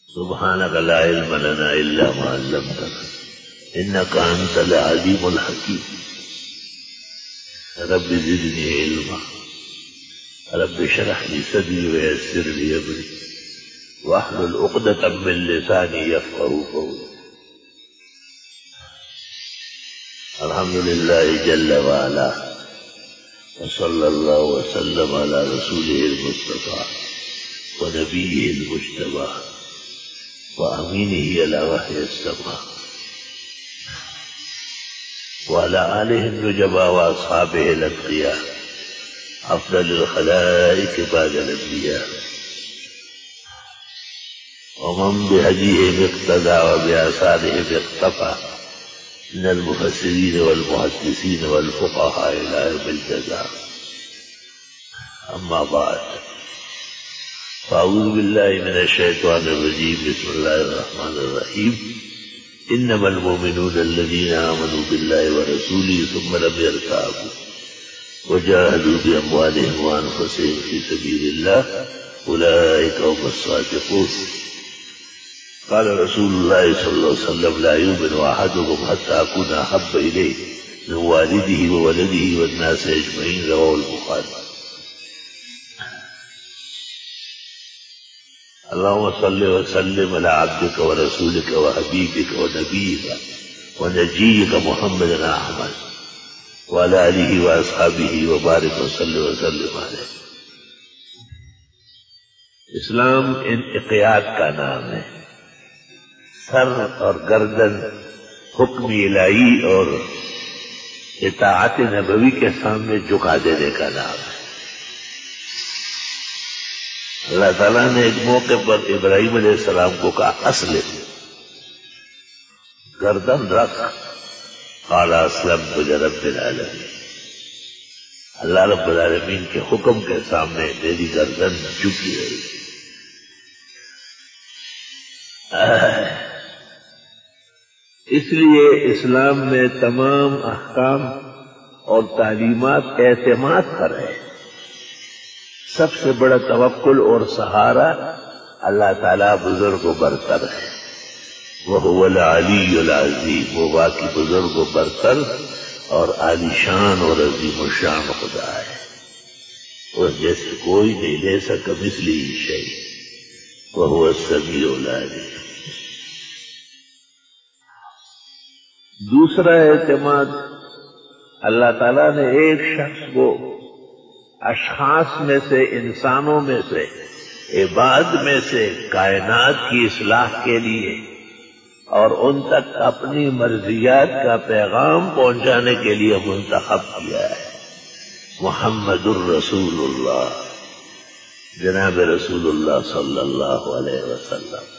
سبحانك لا علم لنا إلا ما علمتنا إنك أنت العليم الحكيم. رب زدني علما رب اشرح لي صدري ويسر لي أمري واحلل عقدة من لساني يفقهوا قولي. الحمد لله جل وعلا وصلى الله وسلم على رسوله المصطفى ونبيه المجتبى وأمينه على وحي السماء وعلى آله النجبى وأصحابه الأتقياء أفضل الخلائق بعد الأنبياء ومن بهديهم اقتدى وبآثارهم اقتفى من المفسرين والمحدثين والفقهاء إلى يوم الجزاء. أما بعد، فأعوذ بالله من الشيطان الرجيم. بسم الله الرحمن الرحيم. إنما المؤمنون الذين آمنوا بالله ورسوله ثم لم يرتابوا وجاهدوا بأموالهم وأنفسهم في سبيل الله أولئك هم الصادقون. قال رسول الله صلى الله عليه وسلم: لا يؤمن أحدكم حتى أكون أحب إليه من والده وولده والناس أجمعين. رواه البخاري. اللهم صل وسلم على عبدك ورسولك وحبيبك ونبيك ونجيك محمد أحمد وعلى آله وأصحابه وبارك وسلم عليه. اسلام انقیاد کا نام ہے. سر اور گردن حکم الہی اور اطاعت نبوی کے سامنے جھکا دینے کا نام ہے. اللہ تعالیٰ نے ایک موقع پر ابراہیم علیہ السلام کو کہا: اسلم، گردن رکھ. قال اسلمت لرب العالمین. اللہ رب العالمین کے حکم کے سامنے میری گردن جھکی رہی. اس لیے اسلام میں تمام احکام اور تعلیمات اعتماد پر ہے. سب سے بڑا توکل اور سہارا اللہ تعالیٰ بزرگ و برتر ہے. وَهُوَ الْعَلِيُّ الْعَظِيمُ. وہ واقعی بزرگ و برتر اور عالی شان اور عظیم الشان خدا ہے. اس جیسے کوئی نہیں لے سکا مثلی شیء. وَهُوَ السَّمِيعُ الْعَلِيمُ. دوسرا اعتماد، اللہ تعالیٰ نے ایک شخص کو اشخاص میں سے، انسانوں میں سے، عباد میں سے کائنات کی اصلاح کے لیے اور ان تک اپنی مرضیات کا پیغام پہنچانے کے لیے منتخب کیا ہے. محمد الرسول اللہ، جناب رسول اللہ صلی اللہ علیہ وسلم.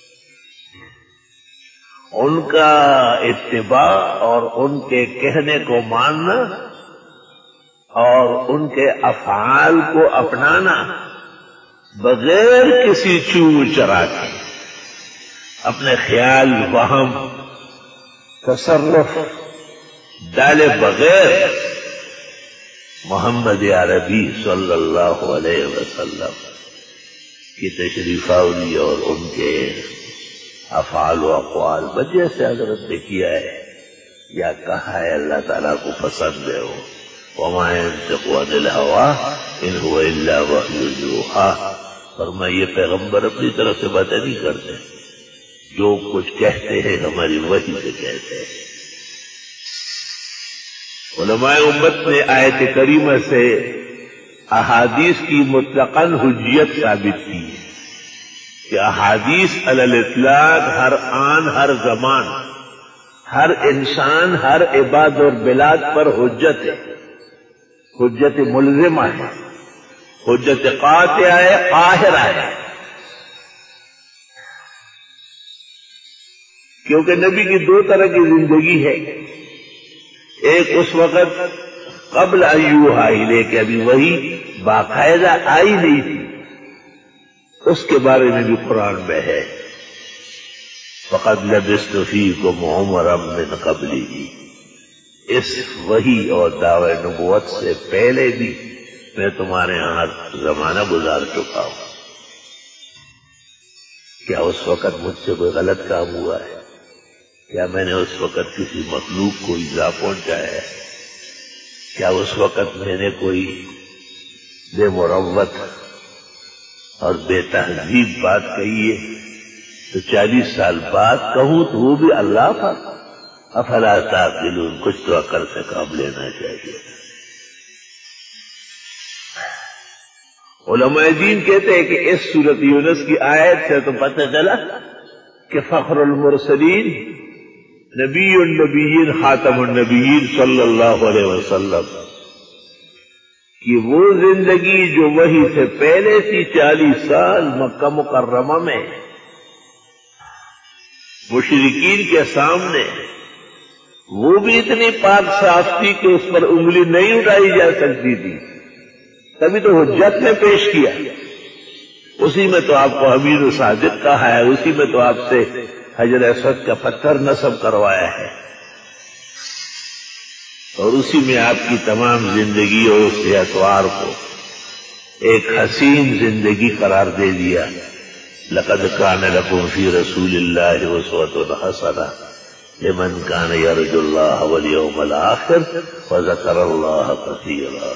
ان کا اتباع اور ان کے کہنے کو ماننا اور ان کے افعال کو اپنانا بغیر کسی چو چرا کے، اپنے خیال، وہم، تصرف ڈالے بغیر محمد عربی صلی اللہ علیہ وسلم کی تشریف آوری اور ان کے افعال و اقوال وجہ سے حضرت نے کیا ہے یا کہا ہے. اللہ تعالیٰ کو پسند ہے وہ. وَمَا يَنطِقُ عَنِ الْهَوَىٰ إِنْ هُوَ إِلَّا وَحْيٌ يُوحَىٰ. فرمایا یہ پیغمبر اپنی طرف سے باتیں نہیں کرتے، جو کچھ کہتے ہیں ہماری وحی سے کہتے ہیں. علماء امت نے آیت کریمہ سے احادیث کی مطلقاً حجیت ثابت کی ہے کہ احادیث علی الاطلاق ہر آن، ہر زمان، ہر انسان، ہر عباد اور بلاد پر حجت ہے. حجت ملزمہ ہے، حجت قاطعہ ہے، قاہرہ ہے. کیونکہ نبی کی دو طرح کی زندگی ہے. ایک اس وقت قبل ایوہا الیک، ابھی وہی باقاعدہ آئی نہیں تھی، اس کے بارے میں بھی قرآن میں ہے. فَقَدْ لَبِثْتُ فِيكُمْ عُمُرًا مِّن قَبْلِهِ. اس وحی اور دعوی نبوت سے پہلے بھی میں تمہارے ہاں زمانہ گزار چکا ہوں. کیا اس وقت مجھ سے کوئی غلط کام ہوا ہے؟ کیا میں نے اس وقت کسی مخلوق کو ایذا پہنچایا ہے؟ کیا اس وقت میں نے کوئی بے مروت اور بے تہذیب بات کہی ہے؟ تو 40 سال بعد کہوں تو وہ بھی اللہ کا افلا تعقلون، کچھ تو عقل سے کام لینا چاہیے۔ علماء دین کہتے ہیں کہ اس سورۃ یونس کی آیت سے تو پتہ چلا کہ فخر المرسلین نبی النبیین خاتم النبیین صلی اللہ علیہ وسلم کہ وہ زندگی جو وحی سے پہلے تھی 40 سال مکہ مکرمہ میں مشرکین کے سامنے، وہ بھی اتنی پاک صاف تھی کہ اس پر انگلی نہیں اٹھائی جا سکتی تھی، تبھی تو حجت نے پیش کیا۔ اسی میں تو آپ کو امین و صادق کہا ہے، اسی میں تو آپ سے حجر اسود کا پتھر نصب کروایا ہے، اور اسی میں آپ کی تمام زندگی اور اس کے اطوار کو ایک حسین زندگی قرار دے دیا۔ لقد كان لكم في رسول الله أسوة حسنة لمن كان يرجو الله واليوم الآخر وذكر الله كثيرا۔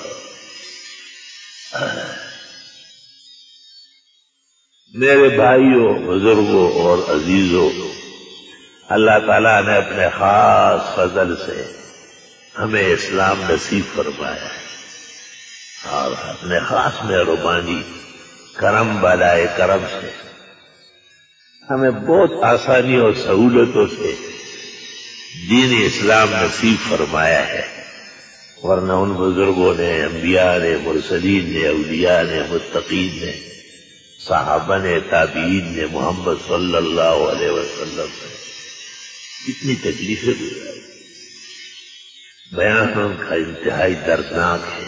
میرے بھائیوں، بزرگوں اور عزیزوں، اللہ تعالیٰ نے اپنے خاص فضل سے ہمیں اسلام نصیب فرمایا ہے، اور اپنے خاص مہربانی کرم بالائے کرم سے ہمیں بہت آسانی اور سہولتوں سے دین اسلام نصیب فرمایا ہے، ورنہ ان بزرگوں نے، انبیاء نے، مرسلین نے، اولیاء نے، متقین نے، صحابہ نے، تابعین نے، محمد صلی اللہ علیہ وسلم نے کتنی تکلیفیں گزاری۔ بیان ان کا انتہائی دردناک ہے۔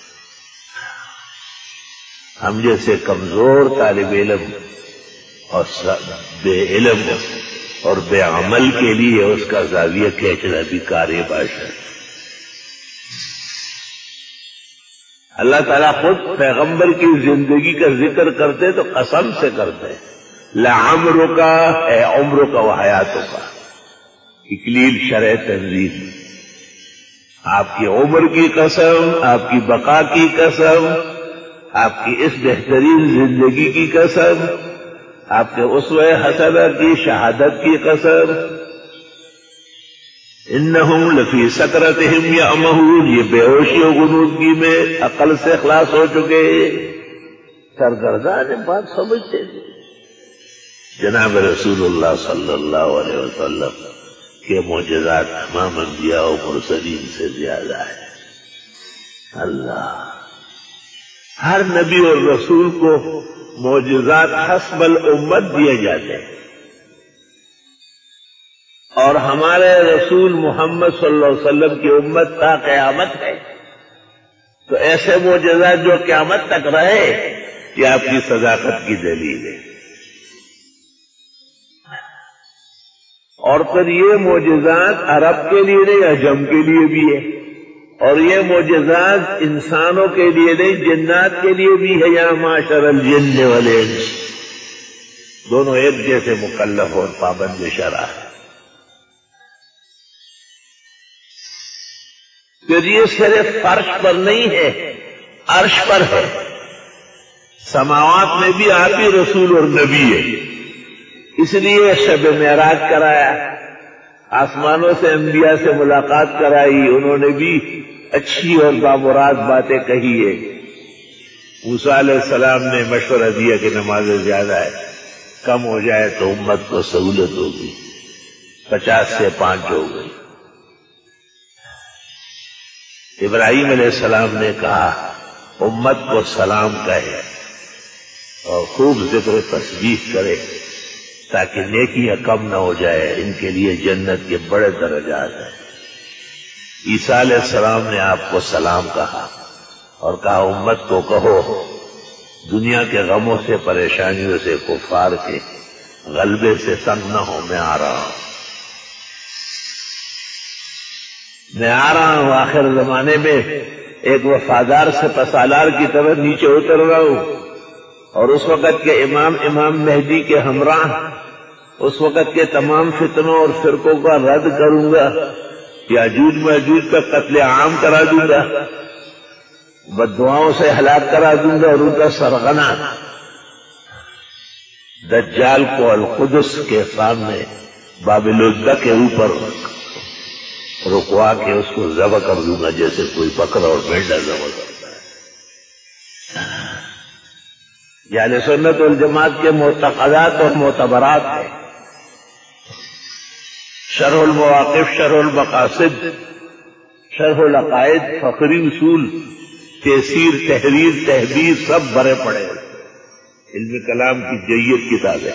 ہم جیسے کمزور طالب علم اور بے علم اور بے عمل کے لیے اس کا زاویہ کھینچنا بھی کار باشا۔ اللہ تعالیٰ خود پیغمبر کی زندگی کا ذکر کرتے تو قسم سے کرتے، لعمرک اے عمرک و حیاتک، اکلیل شرع تنزیل، آپ کی عمر کی قسم، آپ کی بقا کی قسم، آپ کی اس بہترین زندگی کی قسم، آپ کے اسوہ حسنہ کی شہادت کی قسم، انہم لفی سکرتہم یعمہون، یہ بے ہوشی و غنودگی میں عقل سے خلاص ہو چکے، سرگردان بات سمجھتے تھے۔ جناب رسول اللہ صلی اللہ علیہ وسلم کے معجزات تمام انبیاء و مرسلین سے زیادہ ہے۔ اللہ ہر نبی اور رسول کو معجزات حسب الامت دیے جاتے ہیں، اور ہمارے رسول محمد صلی اللہ علیہ وسلم کی امت تا قیامت ہے، تو ایسے معجزات جو قیامت تک رہے، یہ آپ کی صداقت کی دلیل ہے۔ اور پھر یہ معجزات عرب کے لیے نہیں، عجم کے لیے بھی ہے، اور یہ معجزات انسانوں کے لیے نہیں، جنات کے لیے بھی ہے۔ یا معاشر الجن والانس، دونوں ایک جیسے مکلف اور پابند شرع ہے۔ پھر یہ صرف فرش پر نہیں ہے، عرش پر ہے، سماوات میں بھی آپ ہی رسول اور نبی ہے، اس لیے شب معراج کرایا، آسمانوں سے انبیاء سے ملاقات کرائی، انہوں نے بھی اچھی اور بامراد باتیں کہی ہے۔ موسیٰ علیہ السلام نے مشورہ دیا کہ نمازیں زیادہ ہے، کم ہو جائے تو امت کو سہولت ہوگی، 50 سے 5 ہو گئی۔ ابراہیم علیہ السلام نے کہا امت کو سلام کہے اور خوب ذکر تسبیح کرے تاکہ نیکیاں کم نہ ہو جائے، ان کے لیے جنت کے بڑے درجات ہیں۔ عیسیٰ علیہ السلام نے آپ کو سلام کہا اور کہا امت کو کہو دنیا کے غموں سے، پریشانیوں سے، کفار کے غلبے سے تنگ نہ ہو، میں آ رہا ہوں، میں آ رہا ہوں، آخر زمانے میں ایک وفادار سے پسالار کی طرح نیچے اتر رہا ہوں، اور اس وقت کے امام مہدی کے ہمراہ اس وقت کے تمام فتنوں اور فرقوں کا رد کروں گا، یاجوج ماجوج کا قتل عام کرا دوں گا، بددعاؤں سے ہلاک کرا دوں گا، اور ان کا سرغنہ دجال کو القدس کے سامنے باب لدہ کے اوپر رکوا کے اس کو ذبح کر دوں گا، جیسے کوئی بکرا اور مینڈا ذبح کرتا ہے۔ یہ اہل سنت والجماعت کے معتقدات اور معتبرات ہیں۔ شرح المواقف، شرح المقاصد، شرح العقائد، فقری اصول، تیسیر، تحریر، تحبیر سب بھرے پڑے ہیں۔ علم کلام کی جیت کتابیں۔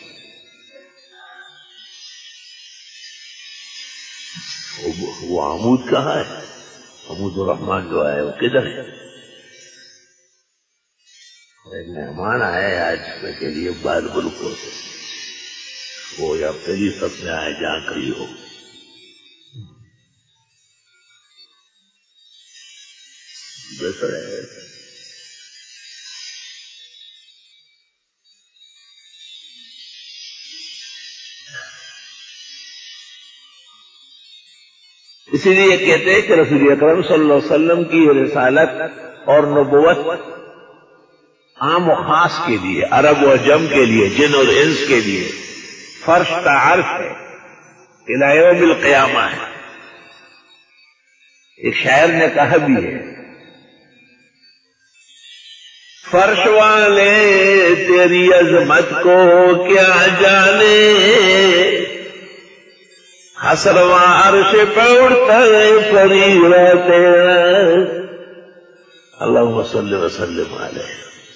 وہ عمود کہاں ہے؟ عمود الرحمان جو ہے وہ کدھر ہے؟ مہمان آئے آج کے لیے بعد ملکوں سے، وہ یا پہلی سب میں آئے جہاں کہیں ہو۔ بہتر ہے اسی لیے کہتے ہیں کہ رسول اکرم صلی اللہ علیہ وسلم کی رسالت اور نبوت عام و خاص کے لیے، عرب و عجم کے لیے، جن اور انس کے لیے فرش کا عرش ہے، الی یوم القیامہ ہے۔ ایک شاعر نے کہا بھی ہے، فرش والے تیری عظمت کو کیا جانے، حسرواں عرش پہ اڑتا ہے فریضہ تیرا۔ اللہم صلی وسلم علیہ۔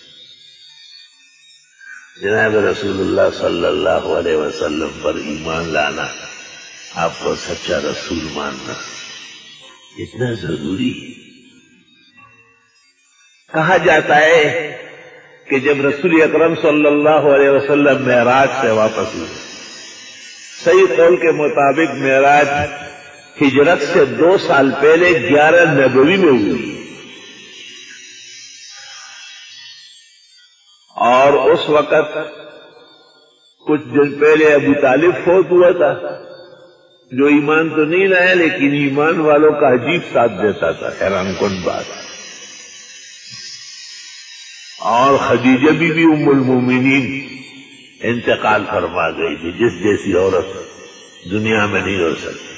جناب رسول اللہ صلی اللہ علیہ وسلم پر ایمان لانا، آپ کو سچا رسول ماننا اتنا ضروری ہے۔ کہا جاتا ہے کہ جب رسول اکرم صلی اللہ علیہ وسلم معراج سے واپس ہوئے، صحیح قول کے مطابق معراج ہجرت سے 2 سال پہلے 11 نبوی میں ہوئی، اور اس وقت کچھ دن پہلے ابو طالب فوت ہوا تھا، جو ایمان تو نہیں لایا لیکن ایمان والوں کا عجیب ساتھ دیتا تھا، حیران کن بات۔ اور خدیجہ بی بی ام المومنین انتقال فرما گئی تھی، جس جیسی عورت دنیا میں نہیں ہو سکتی۔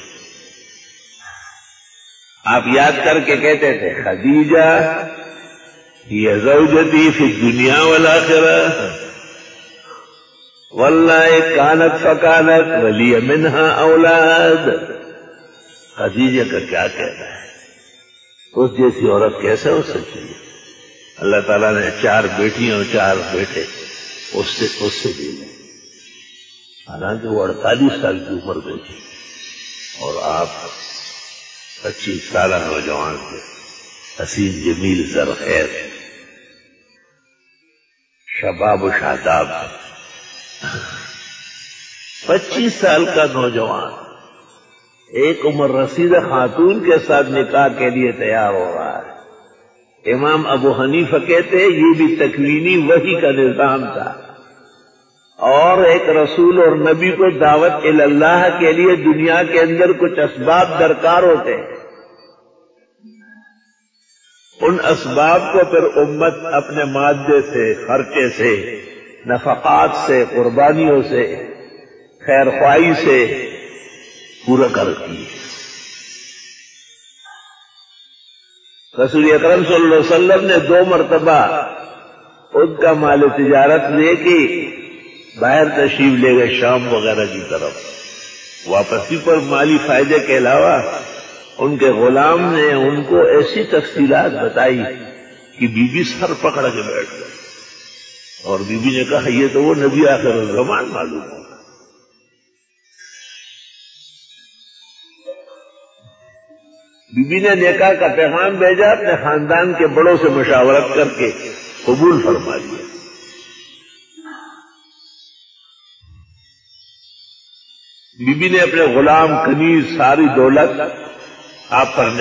آپ یاد کر کے کہتے تھے، خدیجہ یہ زوجتی فی الدنیا والآخرہ واللہ کانت فکانت ولی منہا اولاد۔ خدیجہ کا کیا کہنا ہے؟ اس جیسی عورت کیسے ہو سکتی ہے؟ اللہ تعالیٰ نے 4 بیٹیاں اور 4 بیٹے اس سے دیے، حالانکہ وہ 48 سال کی عمر میں تھی اور آپ 25 سالہ نوجوان تھے، حسین جمیل زرخیر، شباب و شاداب۔ 25 سال کا نوجوان ایک عمر رسیدہ خاتون کے ساتھ نکاح کے لیے تیار ہو رہا ہے۔ امام ابو حنیفہ کہتے ہیں یہ بھی تکوینی وحی کا نظام تھا، اور ایک رسول اور نبی کو دعوت اللہ کے لیے دنیا کے اندر کچھ اسباب درکار ہوتے ہیں، ان اسباب کو پھر امت اپنے مادے سے، خرچے سے، نفقات سے، قربانیوں سے، خیر خواہی سے پورا کرتی ہے۔ رسول اکرم صلی اللہ علیہ وسلم نے 2 مرتبہ ان کا مال تجارت لے کے باہر تشریف لے گئے شام وغیرہ کی طرف۔ واپسی پر مالی فائدے کے علاوہ ان کے غلام نے ان کو ایسی تفصیلات بتائی کہ بی بی سر پکڑ کے بیٹھ گئے، اور بی بی نے کہا یہ تو وہ نبی آخر الزمان معلوم ہوگا۔ بی بی نے نکاح کا پیغام بھیجا، اپنے خاندان کے بڑوں سے مشاورت کر کے قبول فرما لیا۔ بی بی نے اپنے غلام کنیز ساری دولت آپ پر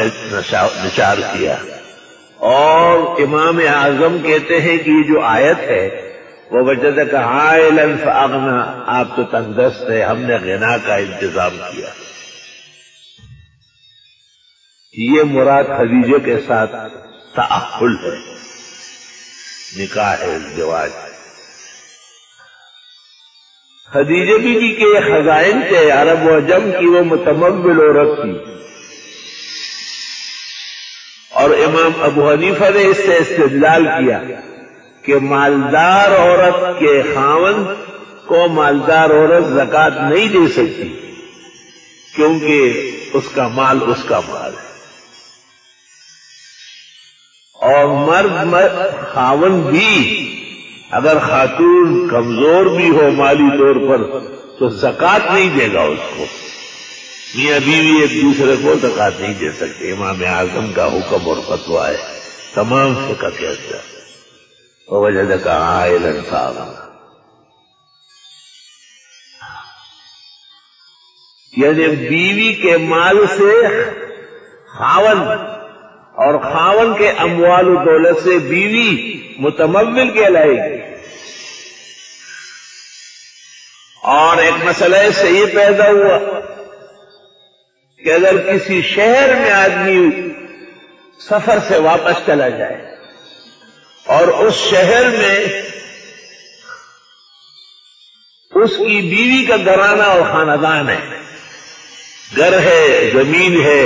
نثار کیا، اور امام اعظم کہتے ہیں کہ یہ جو آیت ہے وَوَجَدَكَ عَائِلًا فَأَغْنَىٰ، آپ تو تنگ دست ہے، ہم نے غنا کا انتظام کیا. یہ مراد خدیجہ کے ساتھ تأخل ہے، نکاح ہے، ازدواج. خدیجہ بی بی کے خزائن تھے عرب و عجم کی، وہ متمول عورت تھی. اور امام ابو حنیفہ نے اس سے استدلال کیا کہ مالدار عورت کے خاوند کو مالدار عورت زکوٰۃ نہیں دے سکتی، کیونکہ اس کا مال ہے. اور مرد خاوند بھی اگر خاتون کمزور بھی ہو مالی طور پر تو زکوٰۃ نہیں دے گا اس کو. میاں بیوی ایک دوسرے کو زکوٰۃ نہیں دے سکتے. امام اعظم کا حکم اور فتویٰ ہے تمام فقہ کے اندر. وَوَجَدَكَ عَائِلًا فَأَغْنَىٰ، یعنی بیوی کے مال سے خاوند اور خاوند کے اموال و دولت سے بیوی متمول کہلائے گی. اور ایک مسئلہ اس سے یہ پیدا ہوا کہ اگر کسی شہر میں آدمی سفر سے واپس چلا جائے اور اس شہر میں اس کی بیوی کا گھرانہ اور خاندان ہے، گھر ہے، زمین ہے،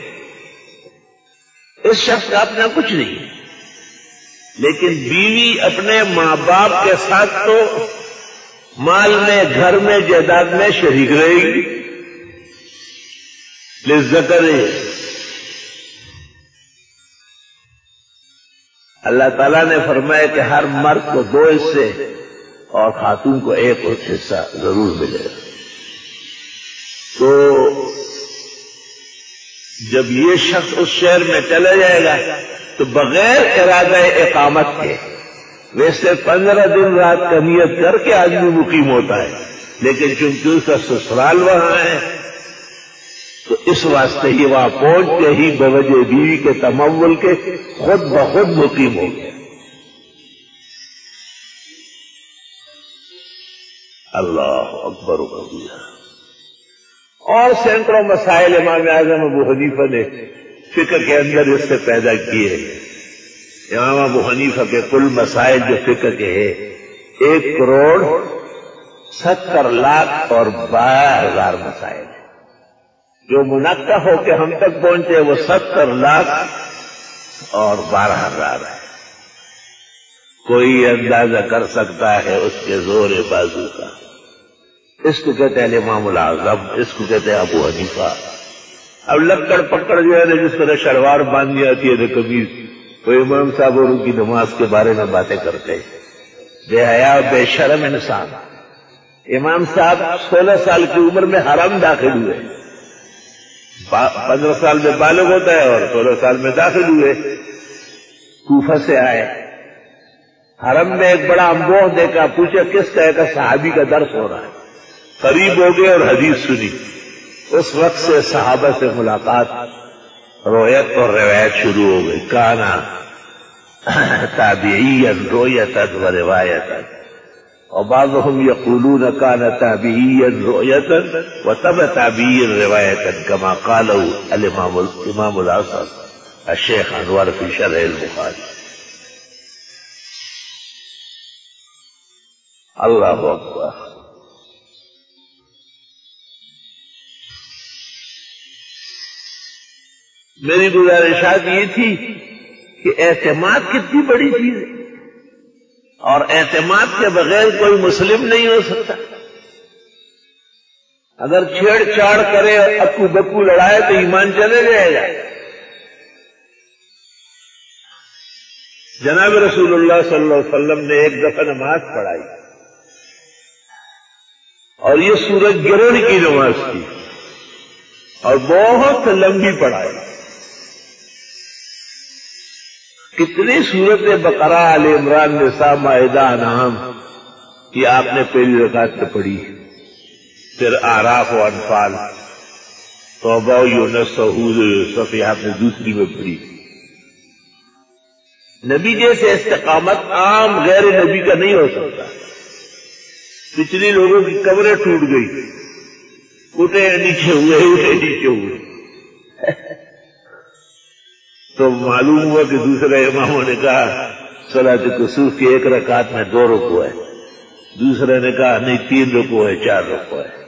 اس شخص کا اپنا کچھ نہیں، لیکن بیوی اپنے ماں باپ کے ساتھ تو مال میں، گھر میں، جائیداد میں شریک رہے گی. للذکر، اللہ تعالیٰ نے فرمایا کہ ہر مرد کو 2 حصے اور خاتون کو 1 حصہ ضرور ملے گا. تو جب یہ شخص اس شہر میں چلا جائے گا تو بغیر ارادہ اقامت کے، ویسے 15 دن رات کا نیت کر کے آدمی مقیم ہوتا ہے، لیکن چونکہ اس کا سسرال وہاں ہے تو اس واسطے ہی وہاں پہنچتے ہی بوجہ بیوی کے تمول کے خود بخود مقیم ہو گیا. اللہ اکبر و کبیرہ. اور سینکڑوں مسائل امام اعظم ابو حنیفہ نے فقہ کے اندر اس سے پیدا کیے ہیں. امام ابو حنیفہ کے کل مسائل جو فقہ کے ہیں 1,70,00,000 اور 12,000 مسائل ہیں. جو منقح ہو کے ہم تک پہنچے وہ 70,00,000 اور 12,000 ہے. کوئی اندازہ کر سکتا ہے اس کے زور بازو کا. اس کو کہتے ہیں امام الاعظم، اس کو کہتے ہیں ابو حنیفہ. اب لکڑ پکڑ جو ہے نا، جس طرح شلوار باندھی آتی ہے قمیض، وہ امام صاحب اور ان کی نماز کے بارے میں باتیں کرتے ہیں. بے حیا بے شرم انسان. امام صاحب 16 سال کی عمر میں حرم داخل ہوئے. 15 سال میں بالغ ہوتا ہے اور 16 سال میں داخل ہوئے. کوفہ سے آئے، حرم میں ایک بڑا امبوہ دیکھا، پوچھا کس طرح کا صحابی کا درس ہو رہا ہے. قریب ہو گئے اور حدیث سنی. اس وقت سے صحابہ سے ملاقات، رویت اور روایت شروع ہو گئی. کانا تابعیا رویتا و روایتا، اور بعضهم یقولون کانا تابعیا رویتا و تب تابعیا روایتا كما قاله الامام الاعظم الشیخ انور فی شرح البخاری. اللہ اکبر. میری گزارشات یہ تھی کہ اعتماد کتنی بڑی چیز ہے، اور اعتماد کے بغیر کوئی مسلم نہیں ہو سکتا. اگر چھیڑ چھاڑ کرے، اکو بکو لڑائے تو ایمان چلے جائے گا. جناب رسول اللہ صلی اللہ علیہ وسلم نے ایک دفعہ نماز پڑھائی اور یہ سورج گرہن کی نماز تھی اور بہت لمبی پڑھائی. کتنی سورتیں بقرہ، آل عمران، نساء، مائدہ، انعام یہ آپ نے پہلی رکعت میں پڑھی. پھر اعراف و انفال، توبہ، یونس، ہود، یوسف یہ آپ نے دوسری میں پڑھی. نبی جیسے استقامت عام غیر نبی کا نہیں ہو سکتا. پچھلی لوگوں کی قبریں ٹوٹ گئی، اٹھے نیچے ہوئے تو معلوم ہوا کہ دوسرے اماموں نے کہا صلاۃ کسوف کی 1 رکعت میں 2 رکوع ہے، دوسرے نے کہا نہیں 3 رکوع ہے 4 رکوع ہے.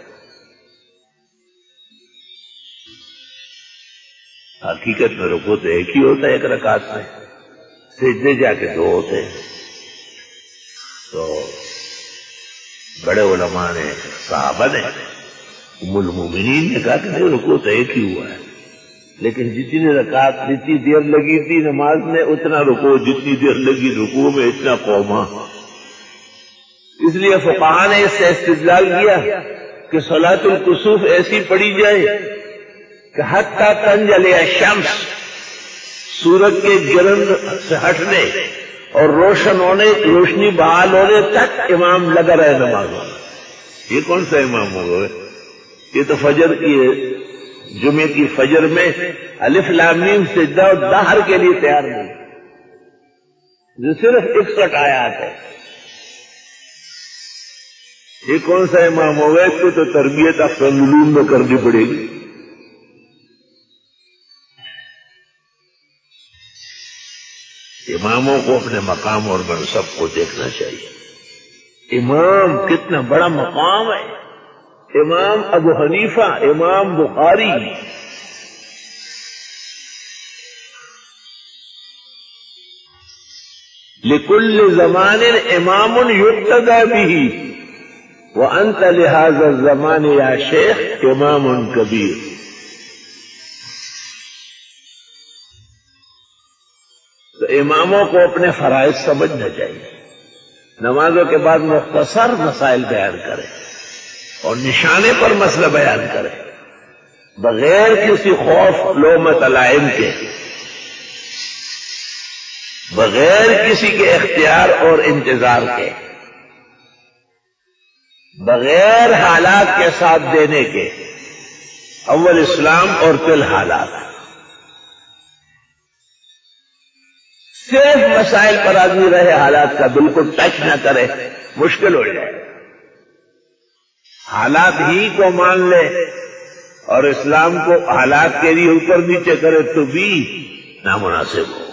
حقیقت میں رکوع تو ایک ہی ہوتا ہے 1 رکعت میں، سجدے جا کے 2 ہوتے ہیں. تو بڑے علماء نے، صحابہ نے، ام المومنین نے کہا کہ نہیں رکوع تو ایک ہی ہوا ہے، لیکن جتنی رکعت جتنی دیر لگی تھی نماز میں اتنا رکوع، جتنی دیر لگی رکوع میں اتنا قوما. اس لیے فقہاء نے اس سے استدلال کیا کہ صلاۃ الکسوف ایسی پڑھی جائے کہ حتی تنجل الشمس، سورج کے گرن سے ہٹنے اور روشن ہونے، روشنی بحال ہونے تک امام لگا رہے نماز میں. یہ کون سا امام ہوگا؟ یہ تو فجر کی جمعے کی فجر میں الف لام میم سجدہ اور دہر کے لیے تیار نہیں، جو صرف 61 آیات ہے. یہ کون سا امام ہوگا؟ اس کو تو تربیت افضل علوم میں کرنی پڑے گی. اماموں کو اپنے مقام اور منصب کو دیکھنا چاہیے. امام کتنا بڑا مقام ہے. امام ابو حنیفہ، امام بخاری، لکل زمان امام یقتدی به وانت لهذا الزمان یا شیخ امام کبیر. تو اماموں کو اپنے فرائض سمجھنا چاہیے. نمازوں کے بعد مختصر مسائل بیان کریں اور نشانے پر مسئلہ بیان کریں، بغیر کسی خوف لومت لائم کے، بغیر کسی کے اختیار اور انتظار کے، بغیر حالات کے ساتھ دینے کے. اول اسلام اور پھر حالات. صرف مسائل پر آدمی رہے، حالات کا بالکل ٹچ نہ کرے، مشکل ہو جائے. حالات ہی کو مان لے اور اسلام کو حالات کے لیے اوپر نیچے کرے تو بھی نامناسب ہوگا.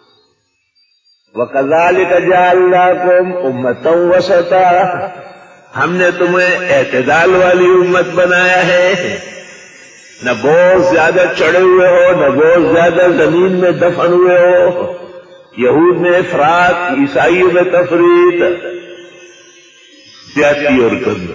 وَكَذَلِكَ جَعَلْنَاكُمْ أُمَّةً وَسَطًا، ہم نے تمہیں اعتدال والی امت بنایا ہے، نہ بہت زیادہ چڑھے ہوئے ہو، نہ بہت زیادہ زمین میں دفن ہوئے ہو. یہود میں افراط، عیسائیوں میں تفریط، زیادتی اور کمی.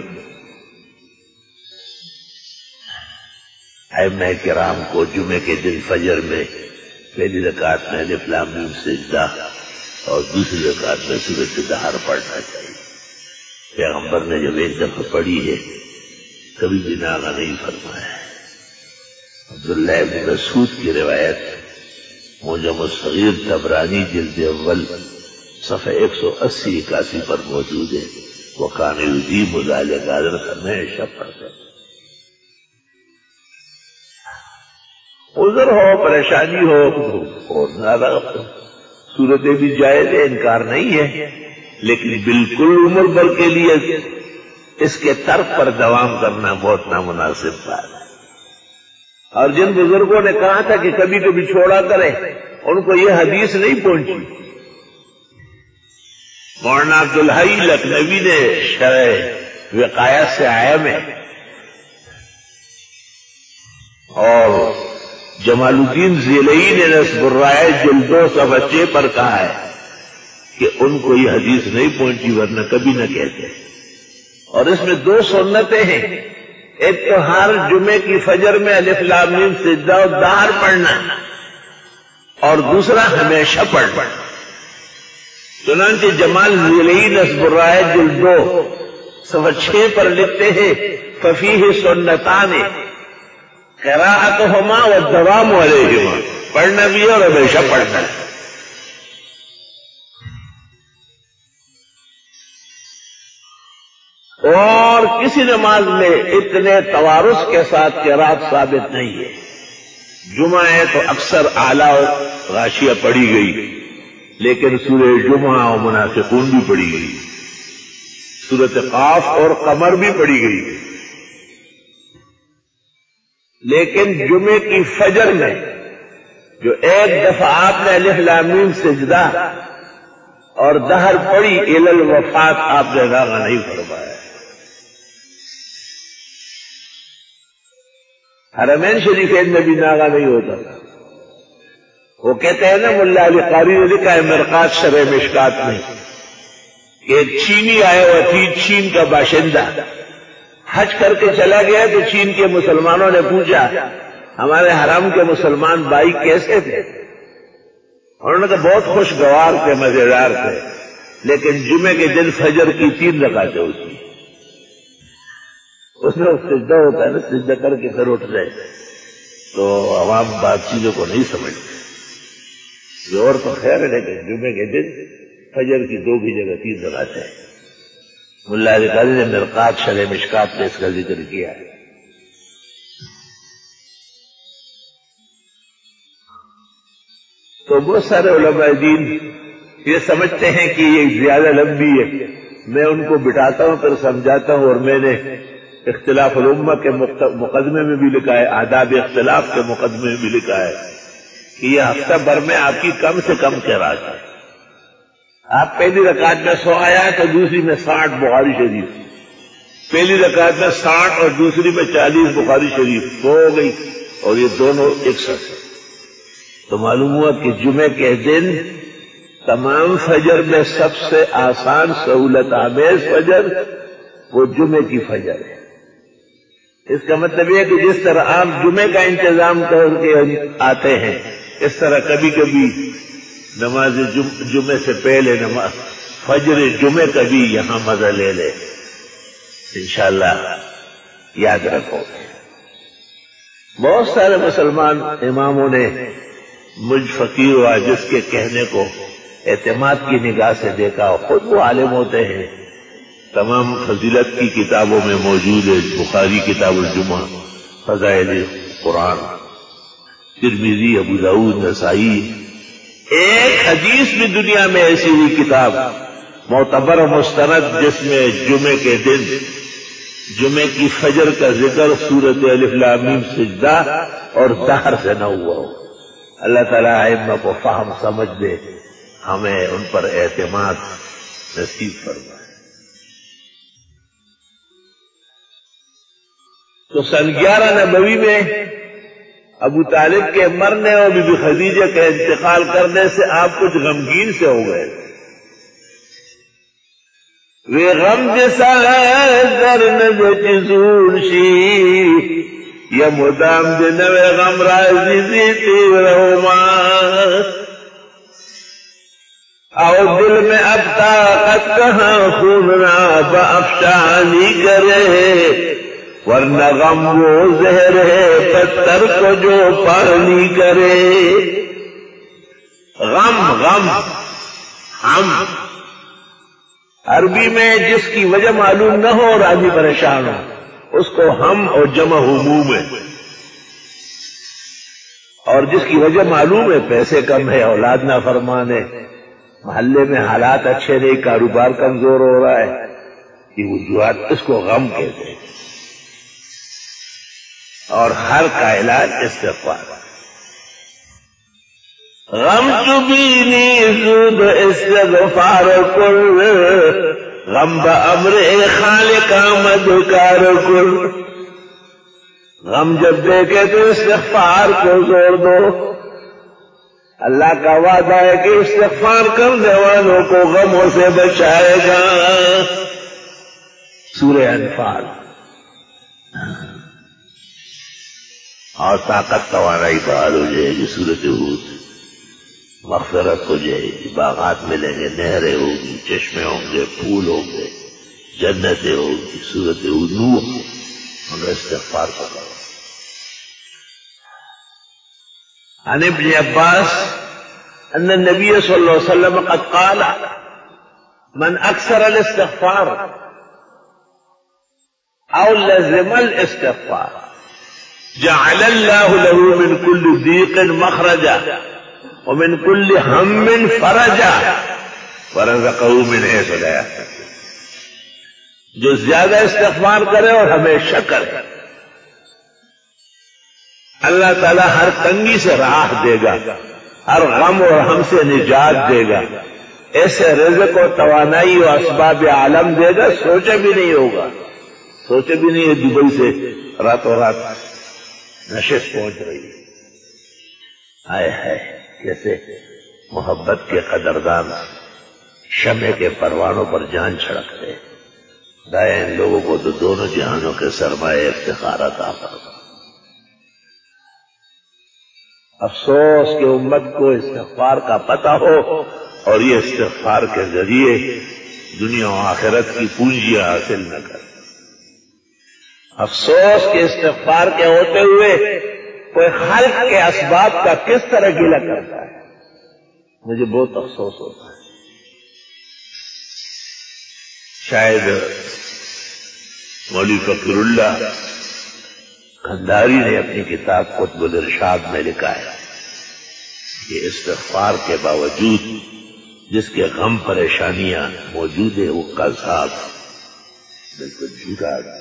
ائمہ کرام کو جمعے کے دن فجر میں پہلی رکعت میں الف لام میم سجدہ اور دوسری رکعت میں سورۃ دہر پڑھنا چاہیے. پیغمبر نے جب ایک دفعہ پڑھی ہے کبھی بھی ناغہ نہیں فرمایا. عبداللہ ابن مسعود کی روایت معجم الصغیر طبرانی جلد اول صفحہ 180-81 پر موجود ہے. وَكَانَ يُدِيمُ ذَلِكَ، حضرت ہمیشہ پڑھتے. عذر ہو، پریشانی ہو اور زیادہ صورتیں بھی جائز ہے، انکار نہیں ہے، لیکن بالکل عمر بھر کے لیے اس کے ترک پر دوام کرنا بہت نامناسب بات ہے. اور جن بزرگوں نے کہا تھا کہ کبھی کبھی چھوڑا کرے، ان کو یہ حدیث نہیں پہنچی. مولانا عبدالحی لکھنوی نے شرح وقایت سے آیا میں اور جمال الدین ذیلئی نے نصب الرائے جلد 2 صفحہ 6 پر کہا ہے کہ ان کو یہ حدیث نہیں پہنچی، ورنہ کبھی نہ کہتے. اور اس میں 2 سنتیں ہیں. ایک تو ہر جمعے کی فجر میں الف لام میم سجدہ و دہر پڑھنا، اور دوسرا ہمیشہ پڑھنا. چنانچہ جمال ذیلئی نصب الرائے جلد 2 صفحہ 6 پر لکھتے ہیں ففیہ سنتان قراءتہما والدوام علیہما، پڑھنا بھی ہے اور ہمیشہ پڑھنا ہے. اور کسی نماز میں اتنے توارث کے ساتھ قرات ثابت نہیں ہے. جمعہ ہے تو اکثر اعلیٰ غاشیہ پڑھی گئی، لیکن سورہ جمعہ اور منافقون بھی پڑھی گئی، سورۃ قاف اور قمر بھی پڑھی گئی، لیکن جمعے کی فجر میں جو ایک دفعہ آپ نے الف لام میم سجدہ اور دہر پڑھی الی الوفات آپ نے ناغہ نہیں فرمایا۔ حرمین شریفین میں بھی ناغہ نہیں ہوتا تھا۔ وہ کہتے ہیں نا، ملا علی قاری نے لکھا ہے مرقات شرح مشکات میں کہ ایک چینی آیا ہوا تھی، چین کا باشندہ، حج کر کے چلا گیا تو چین کے مسلمانوں نے پوچھا ہمارے حرم کے مسلمان بھائی کیسے تھے؟ انہوں نے کہا بہت خوشگوار تھے، مزیدار تھے، لیکن جمعے کے دن فجر کی 3 رکعتیں ہوتی، اس میں سجدہ ہوتا ہے نا، سجدہ کر کے پھر اٹھ جائے، تو عوام بات چیزوں کو نہیں سمجھتے۔ یہ اور تو خیر ہے، لیکن جمعے کے دن فجر کی 2 کی جگہ 3 رکعتیں۔ ملا علی قاری نے مرقات شرح مشکات میں اس کا ذکر کیا ہے۔ تو بہت سارے علماء دین یہ سمجھتے ہیں کہ یہ زیادہ لمبی ہے، میں ان کو بٹھاتا ہوں پھر سمجھاتا ہوں، اور میں نے اختلاف الامہ کے مقدمے میں بھی لکھا ہے، آداب اختلاف کے مقدمے میں بھی لکھا ہے کہ یہ ہفتہ بھر میں آپ کی کم سے کم قرات ہے۔ آپ پہلی رکعت میں 100 آیات اور دوسری میں 60 بخاری شریف، پہلی رکعت میں 60 اور دوسری میں 40 بخاری شریف ہو گئی، اور یہ دونوں 61۔ تو معلوم ہوا کہ جمعے کے دن تمام فجر میں سب سے آسان سہولت آمیز فجر وہ جمعے کی فجر ہے۔ اس کا مطلب یہ ہے کہ جس طرح آپ جمعے کا انتظام کر کے آتے ہیں، اس طرح کبھی کبھی نماز جمعے سے پہلے فجر جمعے کا بھی یہاں مزہ لے لے، انشاءاللہ یاد رکھو۔ بہت سارے مسلمان اماموں نے مجھ فقیر و عاجز کے کہنے کو اعتماد کی نگاہ سے دیکھا، خود وہ عالم ہوتے ہیں، تمام فضیلت کی کتابوں میں موجود ہے، بخاری کتاب الجمعہ، فضائل قرآن، ترمذی، ابو داؤد، نسائی، ایک حدیث بھی دنیا میں ایسی ہوئی کتاب معتبر و مستند جس میں جمعے کے دن جمعے کی فجر کا ذکر سورۃ الف لام میم سجدہ اور دہر سے نہ ہوا ہو۔ اللہ تعالیٰ ائمہ کو فہم سمجھ دے، ہمیں ان پر اعتماد نصیب فرمائے۔ تو سن 11 نبوی میں ابو طالب کے مرنے اور بی بی خدیجہ کے انتقال کرنے سے آپ کچھ غمگین سے ہو گئے۔ وے غم جسا در نظر چزور شی یا مدام دنو غم رازی زیتی رہما، او دل میں اب طاقت کہاں خون را افشانی کرے، ورنہ غم وہ زہر ہے پتھر کو جو پانی کرے۔ غم ہم عربی میں جس کی وجہ معلوم نہ ہو اور آدمی پریشان ہو اس کو ہم اور جمع ہموم ہے، اور جس کی وجہ معلوم ہے، پیسے کم ہے، اولاد نافرمان ہے، محلے میں حالات اچھے نہیں، کاروبار کمزور ہو رہا ہے، یہ وجوہات اس کو غم کہتے ہیں، اور ہر کا علاج استغفار۔ غم چبینی زود استغفار کل، غم بامر خالق آمد کار کل۔ غم جب دیکھے تو استغفار کو زور دو، اللہ کا وعدہ ہے کہ استغفار کرنے والوں کو غموں سے بچائے گا۔ سورہ انفال۔ اور طاقت توانائی بحال ہو جائے گی سورۃ ہود، مغفرت ہو جائے گی، باغات ملیں گے، نہریں ہوں گی، چشمے ہوں گے، پھول ہوں گے، جنتیں ہوں گی۔ سورۃ ہود نوح، ہم استغفار کرو۔ عن ابن عباس ان النبي صلى الله عليه وسلم قد قال من اكثر الاستغفار او لزم الاستغفار جعل الله له من كل ضيق مخرجا ومن کل ہم فرجا ورزقہ من حیث لا یحتسب، جو زیادہ استغفار کرے اور ہمیشہ کرے اللہ تعالیٰ ہر تنگی سے راحت دے گا، ہر غم اور ہم سے نجات دے گا، ایسے رزق و توانائی و اسباب عالم دے گا سوچا بھی نہیں ہوگا، سوچا بھی نہیں ہے دبئی سے راتوں رات نشست پہنچ رہی ہے۔ ہائے ہائے کیسے محبت کے قدردان شمع کے پروانوں پر جان چھڑکتے، خدایا ان لوگوں کو تو دونوں جہانوں کے سرمایہ افتخار عطا فرما۔ افسوس کہ امت کو استغفار کا پتہ ہو اور یہ استغفار کے ذریعے دنیا و آخرت کی پونجیاں حاصل نہ کر۔ افسوس کہ استغفار کے ہوتے ہوئے کوئی خلق کے اسباب کا کس طرح گلہ کرتا ہے، مجھے بہت افسوس ہوتا ہے۔ شاید مولوی فقیر اللہ قنداری نے اپنی کتاب قطب الارشاد میں لکھا ہے کہ استغفار کے باوجود جس کے غم پریشانیاں موجود ہیں وہ قذاب بالکل جھوٹا ہے،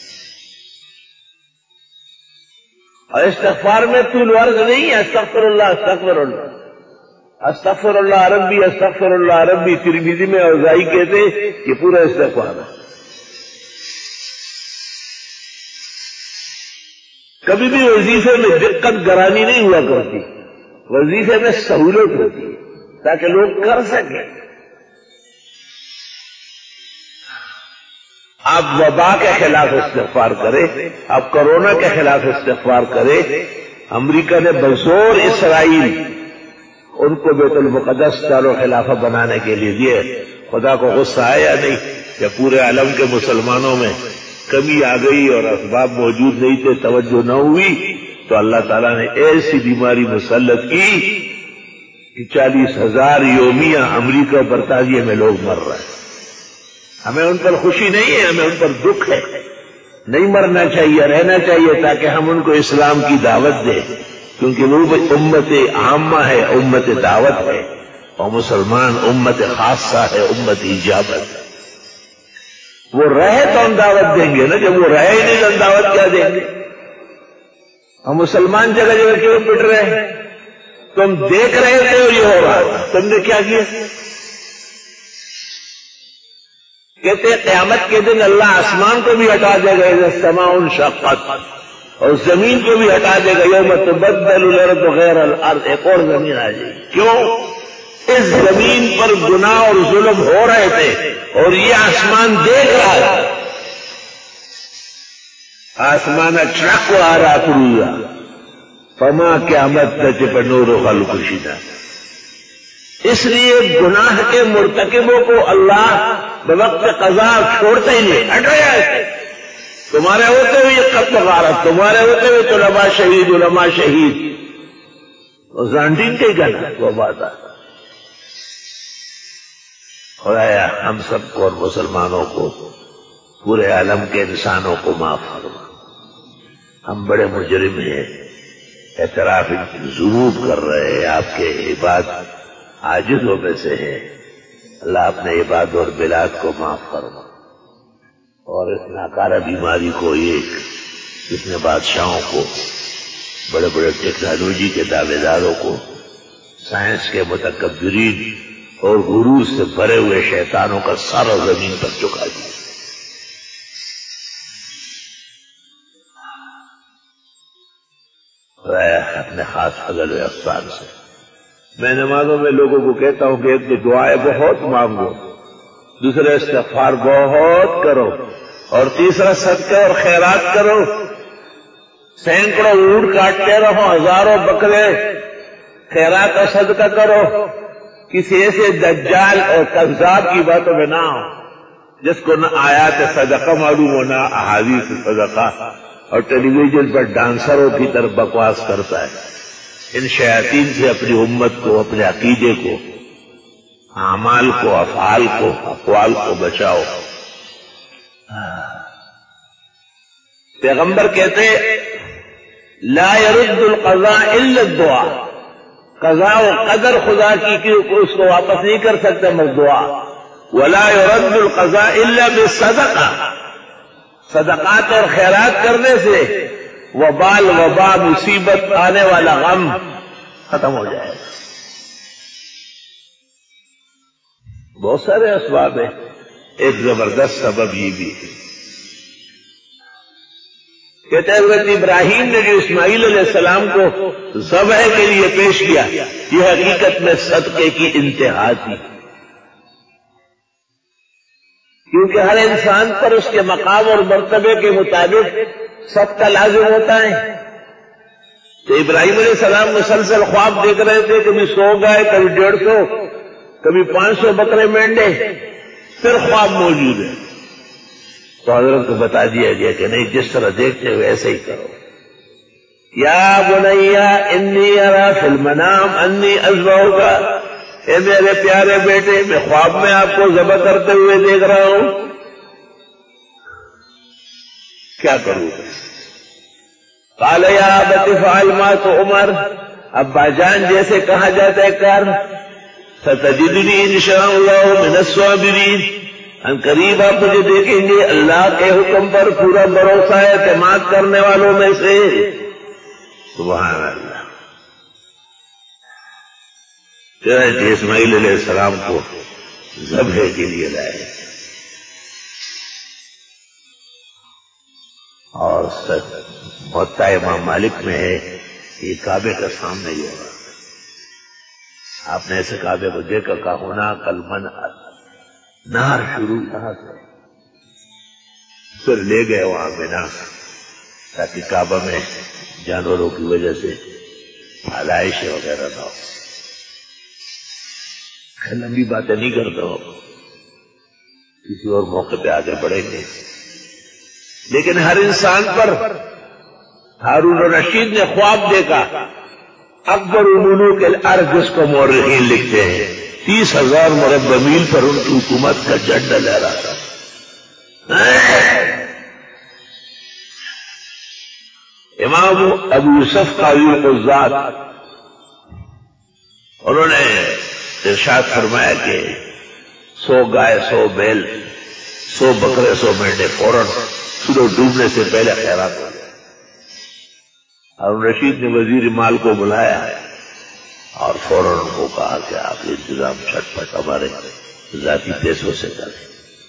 اور استغفار میں طول عرض نہیں ہے، استغفر اللہ استغفر اللہ استغفر اللہ ربی استغفر اللہ ربی، ترمذی میں اوزائی کہتے کہ پورا استغفار ہے۔ کبھی بھی وظیفے میں دقت گرانی نہیں ہوا کرتی، وظیفے میں سہولت ہوتی ہے تاکہ لوگ کر سکیں۔ آپ وبا کے خلاف استغفار کریں، آپ کرونا کے خلاف استغفار کریں۔ امریکہ نے بزور اسرائیل ان کو بیت المقدس دار خلافہ بنانے کے لیے دیے، خدا کو غصہ آیا نہیں کہ پورے عالم کے مسلمانوں میں کمی آ گئی اور اسباب موجود نہیں تھے، توجہ نہ ہوئی تو اللہ تعالیٰ نے ایسی بیماری مسلط کی کہ 40,000 یومیہ امریکہ اور برطانیہ میں لوگ مر رہے ہیں۔ ہمیں ان پر خوشی نہیں ہے، ہمیں ان پر دکھ ہے، نہیں مرنا چاہیے، رہنا چاہیے تاکہ ہم ان کو اسلام کی دعوت دیں، کیونکہ وہ امت عامہ ہے، امت دعوت ہے، اور مسلمان امت خاصہ ہے، امت اجابت ہے۔ وہ رہے تو ہم دعوت دیں گے نا، جب وہ رہے ہی نہیں تو ہم دعوت کیا دیں گے؟ ہم مسلمان جگہ جگہ کیوں پٹ رہے ہیں؟ تم دیکھ رہے تھے اور یہ ہو رہا تھا، تم نے کیا کیا؟ کہتے قیامت کے دن اللہ آسمان کو بھی ہٹا دے گا، اذا السماء انشقت، اور زمین کو بھی ہٹا دے گا، یوم تبدل الارض غیر الارض، ایک اور زمین آ جائے گی۔ کیوں؟ اس زمین پر گناہ اور ظلم ہو رہے تھے اور یہ آسمان دیکھ رہا ہے، آسمان اچرک کو آ رہا پرویا فما قیامت نہ چپ نور و خلق شدہ۔ اس لیے گناہ کے مرتکبوں کو اللہ بوقت قضا چھوڑتے ہی نہیں، ہٹ رہے ہیں۔ تمہارے ہوتے ہوئے یہ قتل غارت، تمہارے ہوتے ہوئے علماء شہید، علماء شہید، اور زانڈین کے گنا وہ بات ہے۔ خدایا ہم سب کو اور مسلمانوں کو، پورے عالم کے انسانوں کو معاف فرما۔ ہم بڑے مجرم ہیں، اعتراف ذنوب کر رہے ہیں، آپ کے عباد عاجزوں میں سے ہیں۔ اللہ اپنے عباد اور بلاد کو معاف فرما، اور اس ناکارہ بیماری کو، ایک جس نے بادشاہوں کو، بڑے بڑے ٹیکنالوجی کے دعوے داروں کو، سائنس کے متکبرین اور غرور سے بھرے ہوئے شیطانوں کا سارا زمین پر چکا دیا۔ اپنے خاص فضل و احسان سے میں نمازوں میں لوگوں کو کہتا ہوں کہ ایک تو دعائیں بہت مانگو، دوسرا استغفار بہت کرو، اور تیسرا صدقہ اور خیرات کرو۔ سینکڑوں اونٹ کاٹتے رہو، ہزاروں بکرے، خیرات اور صدقہ کرو۔ کسی ایسے دجال اور کذاب کی باتوں میں نہ ہو جس کو نہ آیات صدقہ معلوم ہو، نہ احادیث صدقہ، اور ٹیلی ویژن پر ڈانسروں کی طرف بکواس کرتا ہے۔ ان شیاطین سے اپنی امت کو، اپنے عقیدے کو، اعمال کو، افعال کو، اقوال کو بچاؤ۔ پیغمبر کہتے لا يرد القضاء الا الدعاء، قضاء و قدر خدا کی اس کو واپس نہیں کر سکتے مردعا. ولا يرد القضاء الا بالصدقہ، صدقات اور خیرات کرنے سے وبال وبا مصیبت آنے والا غم ختم ہو جائے گا. بہت سارے اسباب ہیں. ایک زبردست سبب یہ بھی ہے، کہتے ہیں حضرت ابراہیم نے جو اسماعیل علیہ السلام کو ذبح کے لیے پیش کیا، یہ حقیقت میں صدقے کی انتہا تھی، کیونکہ ہر انسان پر اس کے مقام اور مرتبے کے مطابق صدقہ لازم ہوتا ہے. تو ابراہیم علیہ السلام مسلسل خواب دیکھ رہے تھے، کبھی 100 گائے، کبھی 150، کبھی 500 بکرے مینڈے، پھر خواب موجود ہے. تو حضرت کو بتا دیا گیا کہ نہیں، جس طرح دیکھتے ہوئے ایسے ہی کرو. یا بنیا انی ارا فی المنام انی اذبحک، اے میرے پیارے بیٹے، میں خواب میں آپ کو ذبح کرتے ہوئے دیکھ رہا ہوں، کیا کروں؟ قال یا ابت افعل ما تؤمر، ابا جان جیسے کہا جاتا ہے کر. ستجدنی انشاء اللہ من الصابرین، ان قریب آپ مجھے دیکھیں گے اللہ کے حکم پر پورا بھروسہ اعتماد کرنے والوں میں سے. سبحان اللہ. اسماعیل علیہ السلام کو ذبح کے لیے لائے اور موطا امام مالک میں ہے، یہ کعبے کا سامنے ہی ہوگا. آپ نے ایسے کعبے کو دیکھا، کہا ہونا کل من نار شروع یہاں سے، پھر لے گئے وہاں بنا، تاکہ کعبہ میں جانوروں کی وجہ سے آلائش وغیرہ نہ ہو. لمبی باتیں نہیں کرتا ہوں، کسی اور موقع پہ آگے بڑھیں گے. لیکن ہر انسان پر ہارون الرشید نے خواب دیکھا. اکبر ملوک الارض جس کو مورخین لکھتے ہیں، 30,000 مربع میل پر ان کی حکومت کا جھنڈا لہرا تھا. امام ابو یوسف قاضی القضات انہوں نے ارشاد فرمایا کہ 100 گائے، 100 بیل، 100 بکرے، 100 مینڈے فوراً سورج ڈوبنے سے پہلے خیرات ہو گئے. ہارون رشید نے وزیر مال کو بلایا اور فوراً ان کو کہا کہ آپ انتظام چھٹ پٹ ہمارے ذاتی پیسوں سے کریں.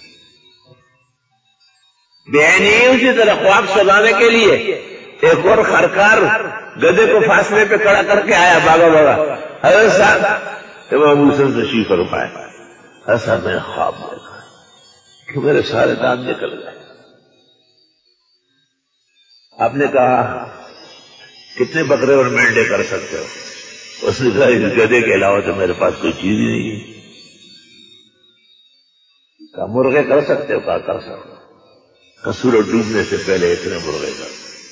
بہنی اسی طرح خواب سنانے کے لیے ایک اور خرکار گدے کو فاصلے پہ کھڑا کر کے آیا، بابا بابا حضرت صاحب امام حسن تشریف فرمایا. ایسا میں خواب دیکھا کہ میرے سارے دانت نکل گئے. آپ نے کہا کتنے بکرے اور مینڈے کر سکتے ہو؟ اس نے کہا اس گدے کے علاوہ تو میرے پاس کوئی چیز ہی نہیں ہے. کہا مرغے کر سکتے ہو؟ کہا کر سکتے ہو. سورج ڈوبنے سے پہلے اتنے مرغے کر.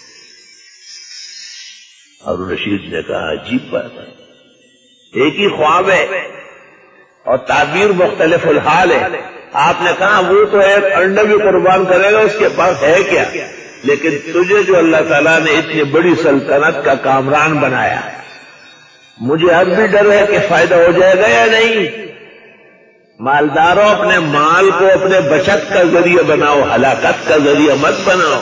اور رشید نے کہا عجیب بات ہے، ایک ہی خواب ہے اور تعبیر مختلف الحال ہے. آپ نے کہا وہ تو ایک انڈا بھی قربان کرے گا، اس کے پاس ہے کیا؟ لیکن تجھے جو اللہ تعالیٰ نے اتنی بڑی سلطنت کا کامران بنایا، مجھے اب بھی ڈر ہے کہ فائدہ ہو جائے گا یا نہیں. مالداروں اپنے مال کو اپنے بچت کا ذریعہ بناؤ، ہلاکت کا ذریعہ مت بناؤ.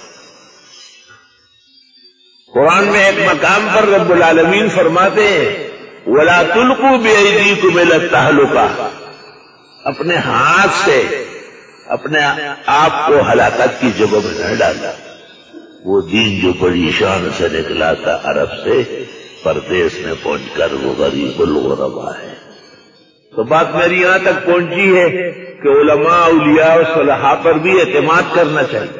قرآن میں ایک مقام پر رب العالمین فرماتے ہیں وَلَا تُلْقُوا بِأَيْدِيكُمْ إِلَى التَّهْلُكَةِ، اپنے ہاتھ سے اپنے آپ کو ہلاکت کی جگہ میں نہ ڈالا. وہ دین جو بڑی شان سے نکلا تھا عرب سے، پردیس میں پہنچ کر وہ غریب الغربا ہے. تو بات میری یہاں تک پہنچی ہے کہ علماء، اولیاء اور صلحاء پر بھی اعتماد کرنا چاہیے.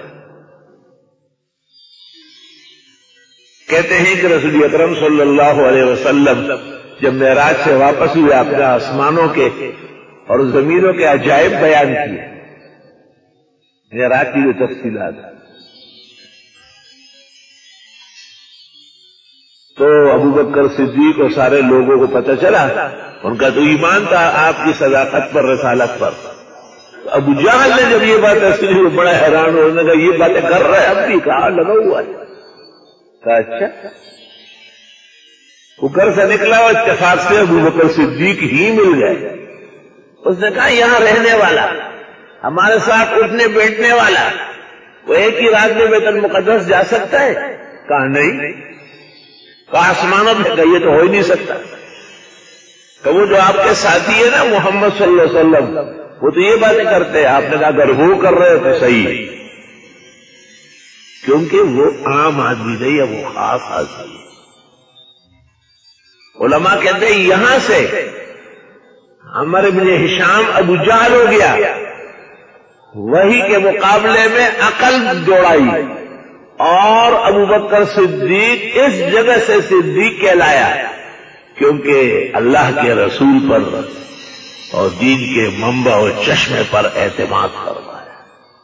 کہتے ہیں کہ رسول اکرم صلی اللہ علیہ وسلم جب معراج سے واپس ہوئے، اپنے آسمانوں کے اور زمینوں کے عجائب بیان کیے، معراج کی جو تفصیلات، تو ابو بکر صدیق اور سارے لوگوں کو پتہ چلا. ان کا تو ایمان تھا آپ کی صداقت پر، رسالت پر. ابو جہل نے جب یہ بات سنی وہ بڑا حیران ہو، انہوں نے کہا یہ باتیں کر رہا ہے اب بھی؟ کہا لگا ہوا ہے. کہا اچھا. وہ گھر سے نکلا اور اتفاق سے ابو بکر صدیق ہی مل گئے. اس نے کہا یہاں رہنے والا، ہمارے ساتھ اٹھنے بیٹھنے والا، وہ ایک ہی رات میں بیت المقدس جا سکتا ہے؟ کہا نہیں. کہا آسمانوں پہ؟ کہ یہ تو ہو ہی نہیں سکتا. کہ وہ جو آپ کے ساتھی ہے نا محمد صلی اللہ علیہ وسلم، وہ تو یہ باتیں کرتے ہیں. آپ نے کہا اگر وہ کر رہے تو صحیح، کیونکہ وہ عام آدمی نہیں ہے، وہ خاص آدمی ہے. علماء کہتے ہیں یہاں سے عمر بن ہشام ابو جہل ہو گیا، وہی کے مقابلے میں عقل جوڑائی، اور ابو بکر صدیق اس جگہ سے صدیق کہلایا کیونکہ اللہ کے رسول پر اور دین کے منبع و چشمے پر اعتماد فرمایا.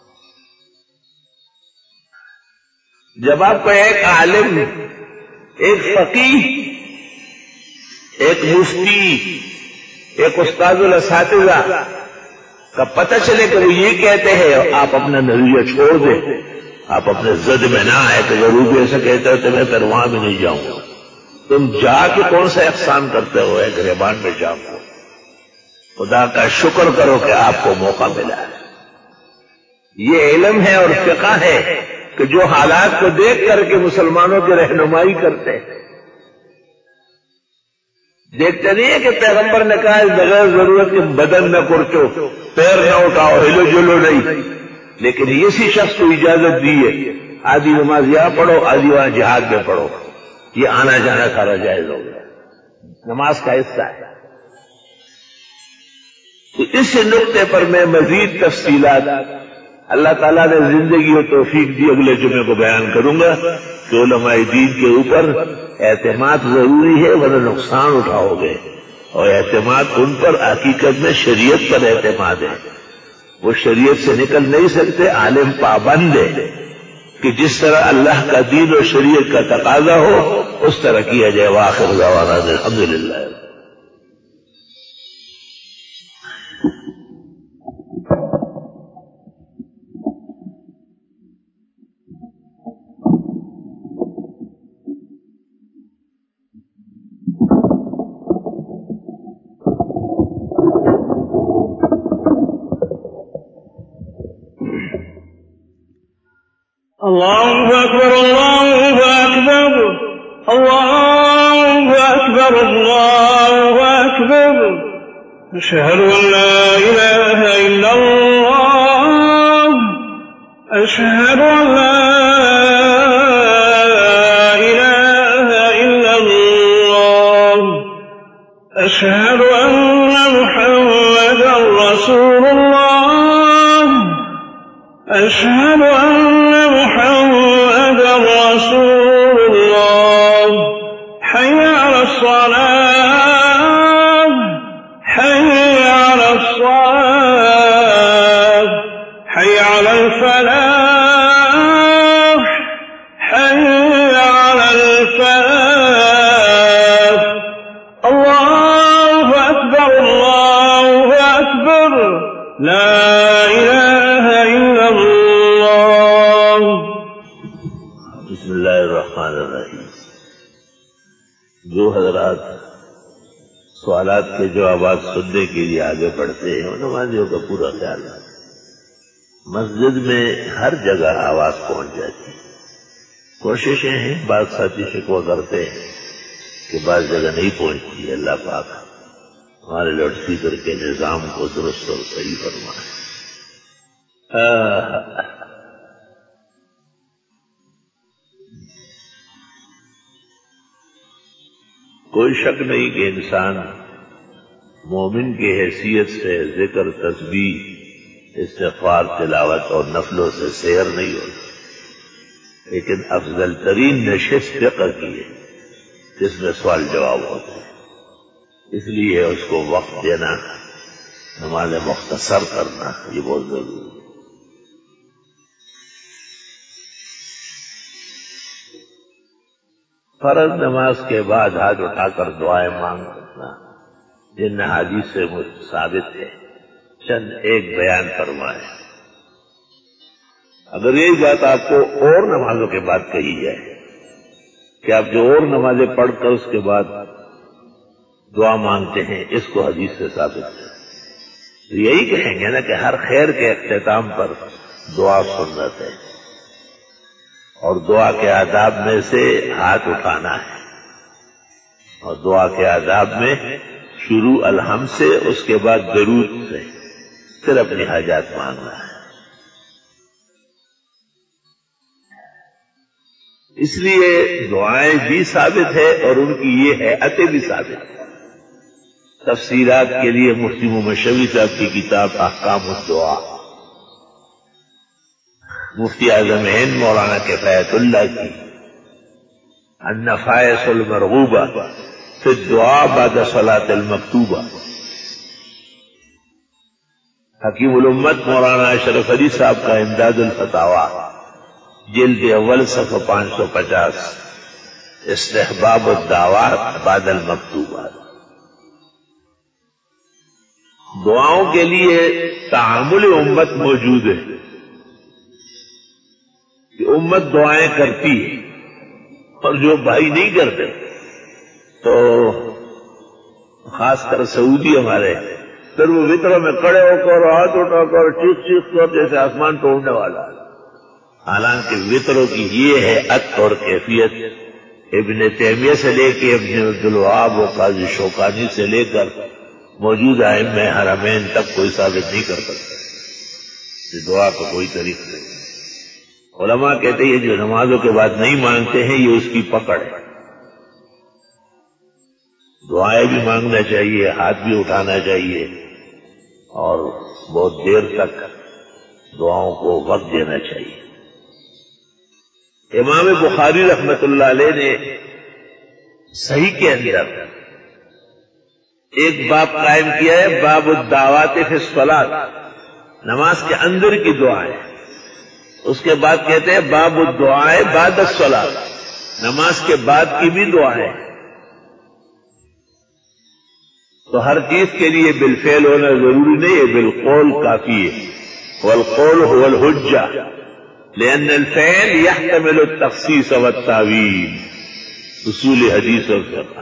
جب آپ کو ایک عالم، ایک فقیہ، ایک مفتی، ایک استاد الاساتذہ کا پتہ چلے کہ وہ یہ کہتے ہیں، آپ اپنا نظریہ چھوڑ دیں، آپ اپنے زد میں نہ آئے کہ ضرور بھی ایسا کہتے ہو تو میں پھر وہاں بھی نہیں جاؤں گا. تم جا کے کون سا احسان کرتے ہو؟ ایک گریبان میں جاؤ. خدا کا شکر کرو کہ آپ کو موقع ملا ہے. یہ علم ہے اور فقہ ہے کہ جو حالات کو دیکھ کر کے مسلمانوں کی رہنمائی کرتے ہیں. دیکھتے نہیں ہے کہ پیغمبر نے کہا بغیر ضرورت کے بدن نہ کرچو، پیر نہ اٹھاؤ، ہلو جلو نہیں، لیکن اسی شخص کو اجازت دی ہے آدھی نماز یہاں پڑھو، آدھی وہاں جہاد میں پڑھو. یہ آنا جانا سارا جائز ہو گیا، نماز کا حصہ ہے. تو اس نقطے پر میں مزید تفصیلات اللہ تعالیٰ نے زندگی و توفیق دی اگلے جمعے کو بیان کروں گا کہ علماء دین کے اوپر اعتماد ضروری ہے ورنہ نقصان اٹھاؤ گے، اور اعتماد ان پر حقیقت میں شریعت پر اعتماد ہے. وہ شریعت سے نکل نہیں سکتے، عالم پابند ہے کہ جس طرح اللہ کا دین اور شریعت کا تقاضا ہو اس طرح کیا جائے. وآخر دعوانا الحمدللہ. الله أكبر الله أكبر الله أكبر الله أكبر أشهد أن لا إله إلا الله أشهد أن لا إله إلا الله أشهد أن محمدا رسول الله أشهد أن محمدا رسول الله حي على الصلاة حي على الصلاة حي على الفلاح حي على الفلاح. الله أكبر الله أكبر لا إله إلا الله. بسم اللہ الرحمن الرحیم. جو حضرات سوالات کے جوابات سننے کے لیے آگے بڑھتے ہیں ان نمازیوں کا پورا خیال رکھیں. مسجد میں ہر جگہ آواز پہنچ جاتی ہے. کوششیں ہیں، بعض ساتھی شکوہ کرتے ہیں کہ بعض جگہ نہیں پہنچتی. اللہ پاک ہمارے لاؤڈ اسپیکر کے نظام کو درست اور صحیح فرمائے. کوئی شک نہیں کہ انسان مومن کی حیثیت سے ذکر، تسبیح، استغفار، تلاوت اور نفلوں سے سیر نہیں ہوتا، لیکن افضل ترین نشست فقہ کی ہے جس میں سوال جواب ہوتے ہیں. اس لیے اس کو وقت دینا، نماز مختصر کرنا یہ بہت ضروری ہے. فرض نماز کے بعد ہاتھ اٹھا کر دعائیں مانگ سکنا جن حدیث سے ثابت ہے، چند ایک بیان فرمائے. اگر یہی بات آپ کو اور نمازوں کے بعد کہی جائے کہ آپ جو اور نمازیں پڑھ کر اس کے بعد دعا مانگتے ہیں، اس کو حدیث سے ثابت ہے۔ یہی کہیں گے نا کہ ہر خیر کے اختتام پر دعا سنت ہے، اور دعا کے آداب میں سے ہاتھ اٹھانا ہے، اور دعا کے آداب میں شروع الحمد سے، اس کے بعد درود سے، پھر اپنی حاجات مانگنا ہے۔ اس لیے دعائیں بھی ثابت ہے اور ان کی یہ ہیئتیں بھی ثابت ہے۔ تفسیرات کے لیے مفتی محمد شفیع صاحب کی کتاب احکام الدعا، مفتی اعظم ہند مولانا کفایت اللہ کی النفائس المرغوبہ فی الدعاء بعد صلاۃ المکتوبہ، حکیم الامت مولانا اشرف علی صاحب کا امداد الفتاویٰ جلد اول صفحہ 550، استحباب الدعوات بعد المکتوبات۔ دعاؤں کے لیے تعامل امت موجود ہے کہ امت دعائیں کرتی ہے، اور جو بھائی نہیں کرتے تو خاص کر سعودی ہمارے، پھر وہ وطروں میں کڑے ہو کر ہاتھ اٹھا کر چیخ چیخ کر جیسے آسمان توڑنے والا ہے۔ حالانکہ وطروں کی یہ ہے عت اور کیفیت ابن تیمیہ سے لے کے ابن عبدالوہاب و قاضی شوکانی سے لے کر موجودہ ائمہ حرمین تک کوئی ثابت نہیں کر سکتا کہ دعا کا کوئی طریقہ نہیں۔ علماء کہتے ہیں جو نمازوں کے بعد نہیں مانگتے ہیں یہ اس کی پکڑ ہے۔ دعائیں بھی مانگنا چاہیے، ہاتھ بھی اٹھانا چاہیے، اور بہت دیر تک دعاؤں کو وقت دینا چاہیے۔ امام بخاری رحمت اللہ علیہ نے صحیح کے اندر ایک باب قائم کیا ہے، باب الدعوات فی الصلاۃ، نماز کے اندر کی دعائیں۔ اس کے بعد کہتے ہیں باب الدعاء بعد الصلاۃ، نماز کے بعد کی بھی دعائیں۔ تو ہر چیز کے لیے بالفعل ہونا ضروری نہیں ہے، بالقول کافی ہے، والقول هو الحجہ، لأن الفعل يحتمل التخصیص والتعویل، اصول حدیث اور فقہ۔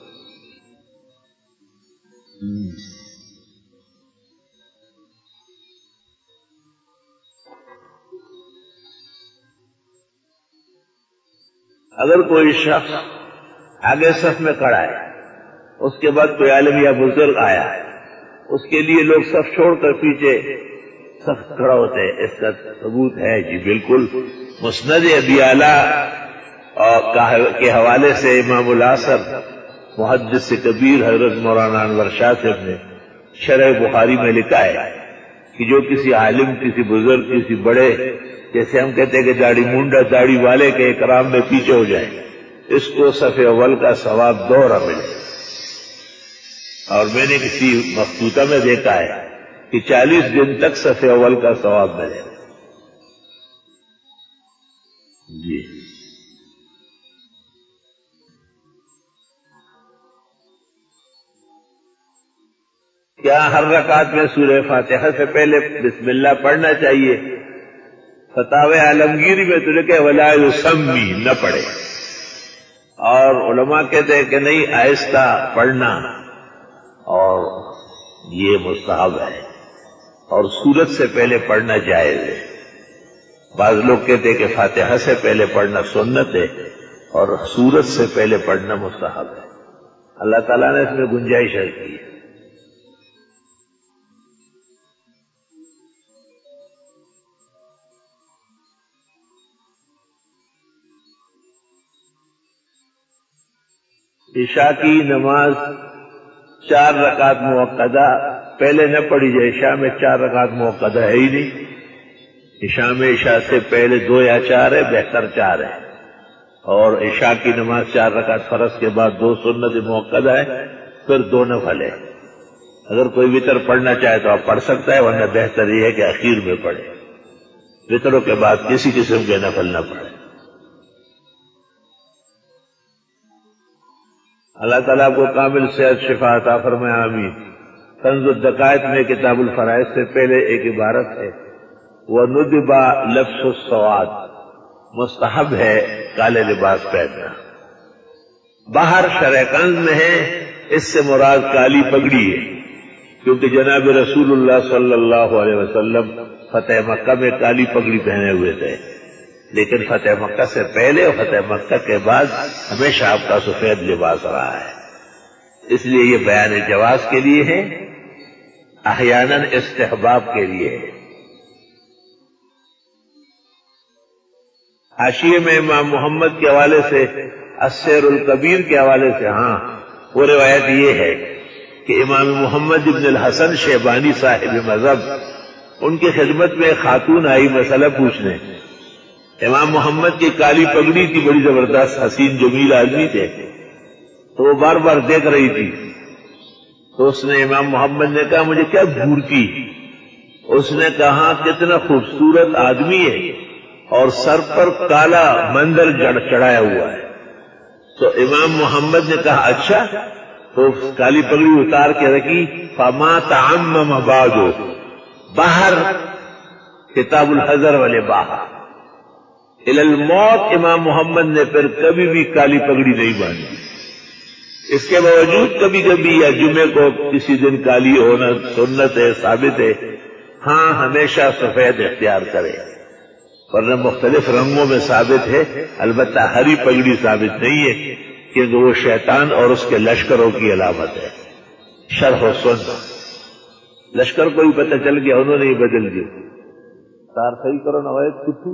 اگر کوئی شخص آگے صف میں کھڑا ہے، اس کے بعد کوئی عالم یا بزرگ آیا ہے، اس کے لیے لوگ صف چھوڑ کر پیچھے صف کھڑا ہوتے ہیں، اس کا ثبوت ہے جی بالکل۔ مسند ابی اعلیٰ کے حوالے سے امام الاثر محدث کبیر حضرت مولانا انور شاہ صاحب نے شرح بخاری میں لکھا ہے کہ جو کسی عالم، کسی بزرگ، کسی بڑے، جیسے ہم کہتے ہیں کہ داڑھی مونڈا داڑھی والے کے اکرام میں پیچھے ہو جائے، اس کو صف اول کا ثواب دوہرا ملے۔ اور میں نے کسی مخطوطہ میں دیکھا ہے کہ 40 دن تک صف اول کا ثواب ملے۔ جی کیا ہر رکعت میں سورہ فاتحہ سے پہلے بسم اللہ پڑھنا چاہیے؟ فتاوی عالمگیری میں تو لکھے ولا یسمی، نہ پڑھے، اور علماء کہتے ہیں کہ نہیں، آہستہ پڑھنا، اور یہ مستحب ہے، اور سورت سے پہلے پڑھنا جائز ہے۔ بعض لوگ کہتے ہیں کہ فاتحہ سے پہلے پڑھنا سنت ہے اور سورت سے پہلے پڑھنا مستحب ہے۔ اللہ تعالیٰ نے اس میں گنجائش رکھی ہے۔ عشاء کی نماز 4 رکعت موقدہ پہلے نہ پڑھی جائے۔ عشاء میں 4 رکعت موقدہ ہے ہی نہیں۔ عشاء میں عشاء سے پہلے 2 یا 4 ہے، بہتر 4 ہے، اور عشاء کی نماز 4 رکعت فرض کے بعد 2 سنت موقدہ ہے، پھر 2 نفل ہے۔ اگر کوئی وتر پڑھنا چاہے تو آپ پڑھ سکتا ہے، ورنہ بہتر یہ ہے کہ اخیر میں پڑھے، وتروں کے بعد کسی قسم کے نفل نہ پڑھے۔ اللہ تعالیٰ کو کامل صحت شفا عطا فرمائے، آمین۔ کنز الدقائق میں کتاب الفرائض سے پہلے ایک عبارت ہے، وَنُدِبَ لَبْسُ السَّوَادِ، مستحب ہے کالے لباس پہننا۔ باہر شرح کنز میں ہے، اس سے مراد کالی پگڑی ہے، کیونکہ جناب رسول اللہ صلی اللہ علیہ وسلم فتح مکہ میں کالی پگڑی پہنے ہوئے تھے، لیکن فتح مکہ سے پہلے اور فتح مکہ کے بعد ہمیشہ آپ کا سفید لباس رہا ہے، اس لیے یہ بیان جواز کے لیے ہے، احیاناً استحباب کے لیے ہے۔ حاشیے میں امام محمد کے حوالے سے السیر الکبیر کے حوالے سے وہ روایت یہ ہے کہ امام محمد ابن الحسن شیبانی صاحب مذہب، ان کی خدمت میں خاتون آئی مسئلہ پوچھنے۔ امام محمد کی کالی پگڑی تھی، بڑی زبردست حسین جمیل آدمی تھے، تو وہ بار بار دیکھ رہی تھی، تو اس نے امام محمد نے کہا مجھے کیا گھورتی؟ اس نے کہا کتنا خوبصورت آدمی ہے اور سر پر کالا مندر چڑھایا ہوا ہے۔ تو امام محمد نے کہا اچھا، تو کالی پگڑی اتار کے رکھی، فما تعمم بعد، باہر کتاب الحذر والے باہر الی الموت، امام محمد نے پھر کبھی بھی کالی پگڑی نہیں باندھی۔ اس کے باوجود کبھی کبھی یا جمعے کو کسی دن کالی ہونا سنت ہے، ثابت ہے، ہمیشہ سفید اختیار کرے، ورنہ مختلف رنگوں میں ثابت ہے، البتہ ہری پگڑی ثابت نہیں ہے، کیونکہ وہ شیطان اور اس کے لشکروں کی علامت ہے۔ شرح و سنہ، لشکر کو ہی پتہ چل گیا، انہوں نے ہی بدل دی۔ تار صحیح کرو نوائد کتو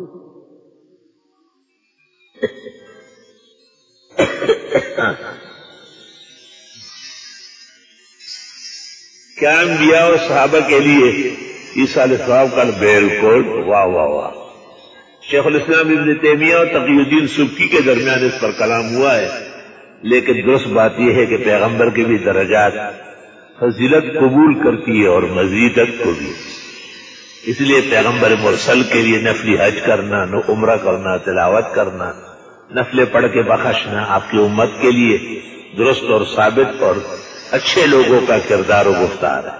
کیا انبیاء اور صحابہ کے لیے عیسیٰ علیہ السلام کا بالکل واہ واہ واہ۔ شیخ الاسلام ابن تیمیہ اور تقی الدین سبکی کے درمیان اس پر کلام ہوا ہے، لیکن درست بات یہ ہے کہ پیغمبر کے بھی درجات فضیلت قبول کرتی ہے اور مزیدت کو بھی، اس لیے پیغمبر مرسل کے لیے نفلی حج کرنا، عمرہ کرنا، تلاوت کرنا، نفلیں پڑھ کے بخشنا آپ کی امت کے لیے درست اور ثابت اور اچھے لوگوں کا کردار و گفتار ہے۔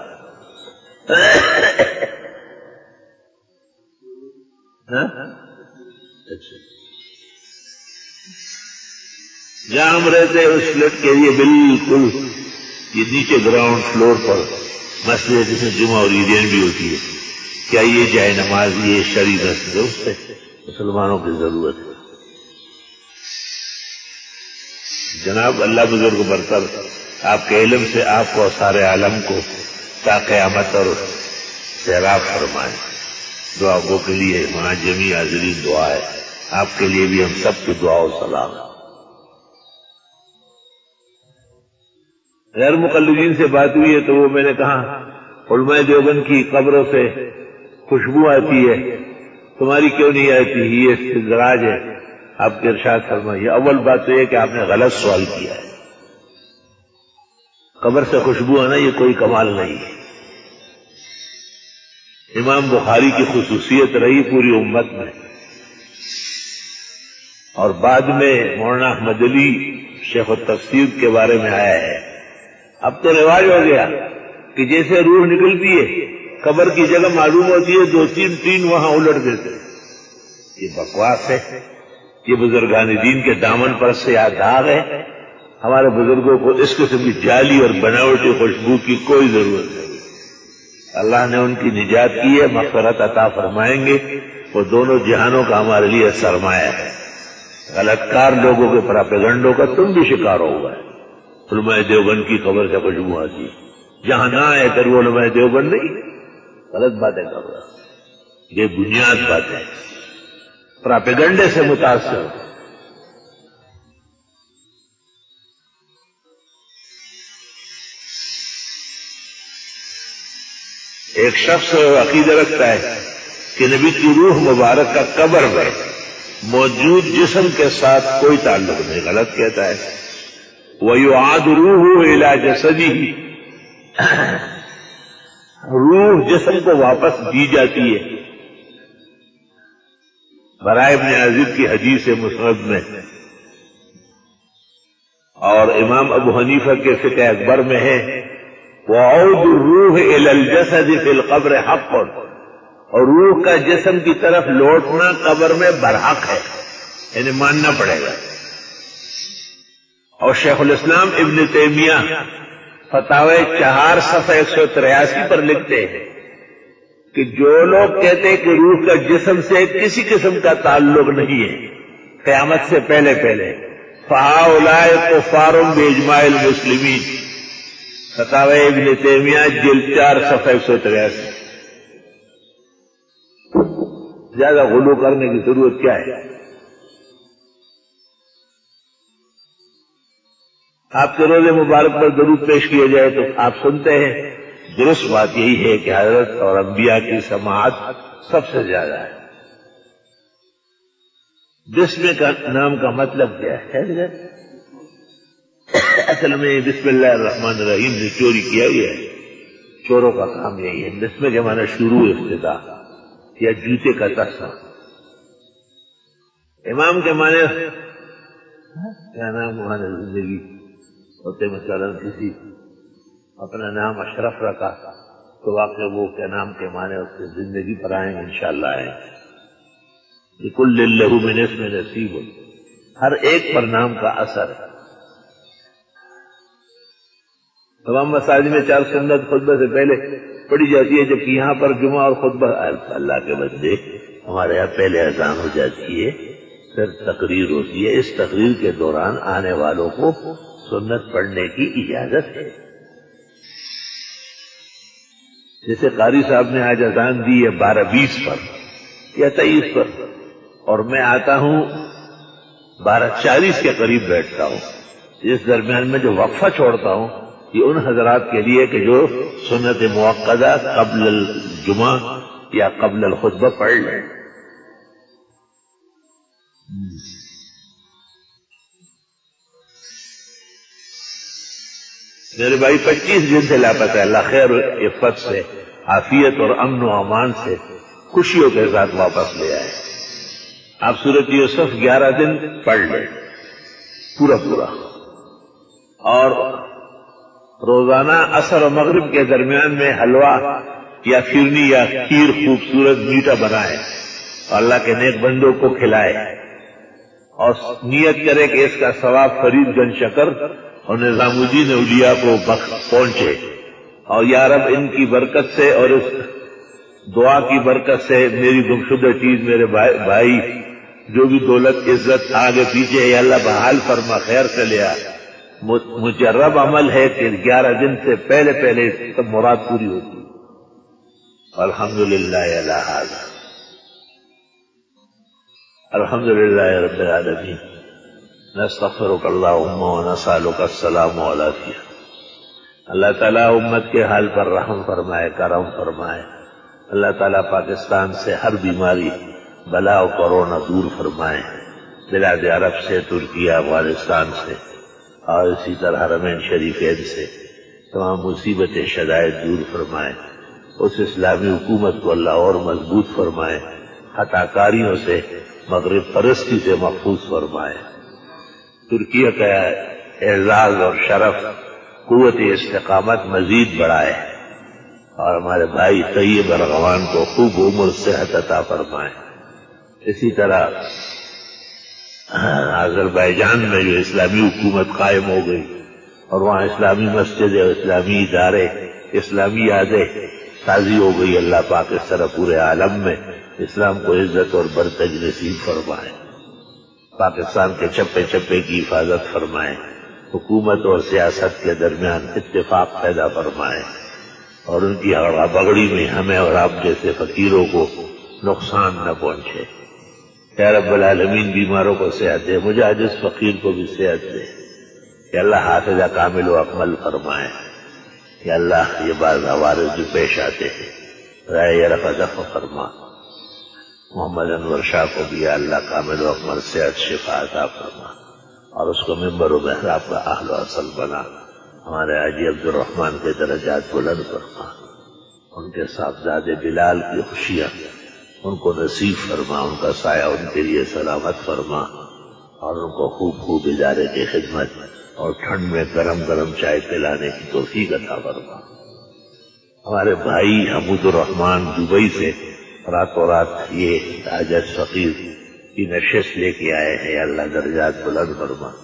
جہاں ہم رہتے ہیں اس فلیٹ کے لیے بالکل یہ نیچے گراؤنڈ فلور پر مسجد جس میں جمعہ اور عیدین بھی ہوتی ہے، کیا یہ جائے نماز یہ شرعی درست ہے؟ مسلمانوں کی ضرورت ہے۔ جناب اللہ بزرگ برتر آپ کے علم سے آپ کو سارے عالم کو تا قیامت اور سیراب فرمائے۔ دعا گو کے لیے وہاں جمی حاضرین دعا ہے، آپ کے لیے بھی ہم سب کی دعا و سلام۔ غیر مقلدین سے بات ہوئی ہے تو وہ میں نے کہا علماء دیوبند کی قبروں سے خوشبو آتی ہے، تمہاری کیوں نہیں آتی؟ یہ استدراج ہے، آپ کے ارشاد فرمائیے۔ اول بات تو یہ کہ آپ نے غلط سوال کیا ہے، قبر سے خوشبو آنا یہ کوئی کمال نہیں ہے، امام بخاری کی خصوصیت رہی پوری امت میں، اور بعد میں مولانا احمد علی شیخ التفسیر کے بارے میں آیا ہے۔ اب تو رواج ہو گیا کہ جیسے روح نکلتی ہے قبر کی جگہ معلوم ہوتی ہے، 2 3 وہاں الٹ دیتے، یہ بکواس ہے، یہ بزرگان دین کے دامن پر سے داغ ہے۔ ہمارے بزرگوں کو اس قسم کی جعلی اور بناوٹی خوشبو کی کوئی ضرورت نہیں، اللہ نے ان کی نجات کی ہے، مغفرت عطا فرمائیں گے، وہ دونوں جہانوں کا ہمارے لیے سرمایہ ہے۔ غلط کار لوگوں کے پراپیگنڈوں کا تم بھی شکار ہوگا۔ علماء دیوبند کی قبر سے خوشبو آتی ہے، جہاں نہ آئے پھر وہ علماء دیوبند نہیں، غلط باتیں کر رہا، یہ بنیاد باتیں پراپیگنڈے سے متاثر۔ ایک شخص عقیدہ رکھتا ہے کہ نبی کی روح مبارک کا قبر میں موجود جسم کے ساتھ کوئی تعلق نہیں، غلط کہتا ہے۔ وَيُعَادُ رُوحُ إِلَى جَسَدِهِ، روح جسم کو واپس دی جاتی ہے۔ برائے ابن عازب کی حدیث مسند میں اور امام ابو حنیفہ کے فقہ اکبر میں ہے وَعَوْدُ الرُّوحِ إِلَى الْجَسَدِ فِي الْقَبْرِ حَقٌّ، اور روح کا جسم کی طرف لوٹنا قبر میں برحق ہے، یعنی ماننا پڑے گا۔ اور شیخ الاسلام ابن تیمیہ فتاوی 4 صفحہ 183 پر لکھتے ہیں کہ جو لوگ کہتے ہیں کہ روح کا جسم سے کسی قسم کا تعلق نہیں ہے قیامت سے پہلے فہؤلاء کفار باجماع المسلمین، فتاوی ابن تیمیہ جلد 4 صفحہ 183۔ زیادہ غلو کرنے کی ضرورت کیا ہے؟ آپ کے روزے مبارک پر درود پیش کیا جائے تو آپ سنتے ہیں، درست بات یہی ہے کہ حضرت اور انبیاء کی سماعت سب سے زیادہ ہے۔ بسم کا نام کا مطلب کیا ہے؟ اصل میں بسم اللہ الرحمن الرحیم سے چوری کیا گیا ہے، چوروں کا کام یہی ہے۔ بسم کے معنی شروع، ابتدا یا جوتے کا تسمہ۔ امام کے معنی کیا نام ہمارے زندگی ہوتے، مثلا کسی اپنا نام اشرف رکھا تو واقع وہ کے نام کے معنی اس کی زندگی پر آئیں گے انشاءاللہ آئیں گے۔ لکل لہ من اسم نصیب، ہر ایک پر نام کا اثر ہے۔ تمام مساجد میں 4 سنت خطبہ سے پہلے پڑھی جاتی ہے، جبکہ یہاں پر جمعہ اور خطبہ اللہ کے بندے ہمارے یہاں پہلے اذان ہو جاتی ہے، پھر تقریر ہوتی ہے۔ اس تقریر کے دوران آنے والوں کو سنت پڑھنے کی اجازت ہے۔ جیسے قاری صاحب نے آج اذان دی ہے 12:20 پر یا 23 پر، اور میں آتا ہوں 12:40 کے قریب بیٹھتا ہوں، اس درمیان میں جو وقفہ چھوڑتا ہوں یہ ان حضرات کے لیے کہ جو سنت موقدہ قبل الجمعہ یا قبل الخطبہ پڑھ لیں۔ میرے بھائی 25 دن سے لاپتہ ہے، اللہ خیر و عفت سے، عافیت اور امن و امان سے خوشیوں کے ساتھ واپس لے آئے۔ آپ سورۃ یوسف 11 دن پڑھ لیں پورا، اور روزانہ عصر و مغرب کے درمیان میں حلوہ یا فرنی یا کھیر خوبصورت میٹھا بنائے اور اللہ کے نیک بندوں کو کھلائے، اور نیت کرے کہ اس کا ثواب فرید گنج شکر اور نظام الدین اولیاء کو پہنچے، اور یا رب ان کی برکت سے اور اس دعا کی برکت سے میری گمشدہ چیز میرے بھائی جو بھی دولت عزت آگے پیچھے ہے اللہ بحال فرما، خیر سے لیا۔ مجرب عمل ہے کہ 11 دن سے پہلے سب مراد پوری ہوتی ہے۔ الحمدللہ علی ھذا، الحمدللہ رب العالمین، نستغفرک اللہم ونسألک السلام علیک۔ اللہ تعالیٰ امت کے حال پر رحم فرمائے، کرم فرمائے۔ اللہ تعالیٰ پاکستان سے ہر بیماری بلا و کورونا دور فرمائے، بلاد عرب سے، ترکیہ، افغانستان سے، اور اسی طرح حرمین شریفین سے تمام مصیبتیں شدائد دور فرمائے۔ اس اسلامی حکومت کو اللہ اور مضبوط فرمائے، خطا کاریوں سے، مغرب پرستی سے محفوظ فرمائے۔ ترکیہ کا اعزاز اور شرف، قوت استقامت مزید بڑھائے، اور ہمارے بھائی طیب ارغوان کو خوب عمر صحت عطا فرمائے۔ اسی طرح آذربائیجان میں جو اسلامی حکومت قائم ہو گئی اور وہاں اسلامی مسجدیں، اسلامی ادارے، اسلامی یادیں تازی ہو گئی، اللہ پاک اس طرح پورے عالم میں اسلام کو عزت اور برتری نصیب فرمائے، پاکستان کے چپے چپے کی حفاظت فرمائے، حکومت اور سیاست کے درمیان اتفاق پیدا فرمائے، اور ان کی بگڑی میں ہمیں اور آپ جیسے فقیروں کو نقصان نہ پہنچے۔ یا رب العالمین بیماروں کو صحت دے، مجھے عاجز فقیر کو بھی صحت دے، کہ اللہ حافظہ کامل و اکمل فرمائے۔ یا اللہ یہ بعض عوارض جو پیش آتے ہیں رائے رفع دفع فرما۔ محمد انور شاہ کو بھی یا اللہ کامل و اکمل صحت شفا عطا فرما، اور اس کو منبر و محراب کا اہل و اصل بنا۔ ہمارے حاجی عبد الرحمن کے درجات بلند فرما، ان کے صاحبزادے بلال کی خوشیاں ان کو نصیب فرما، ان کا سایہ ان کے لیے سلامت فرما، اور ان کو خوب خوب ادارے کی خدمت اور ٹھنڈ میں گرم گرم چائے پلانے کی توفیق عطا فرما۔ ہمارے بھائی حمود الرحمان دبئی سے راتوں رات یہ عاجز فقیر کی نشست لے کے آئے ہیں، اللہ درجات بلند فرما،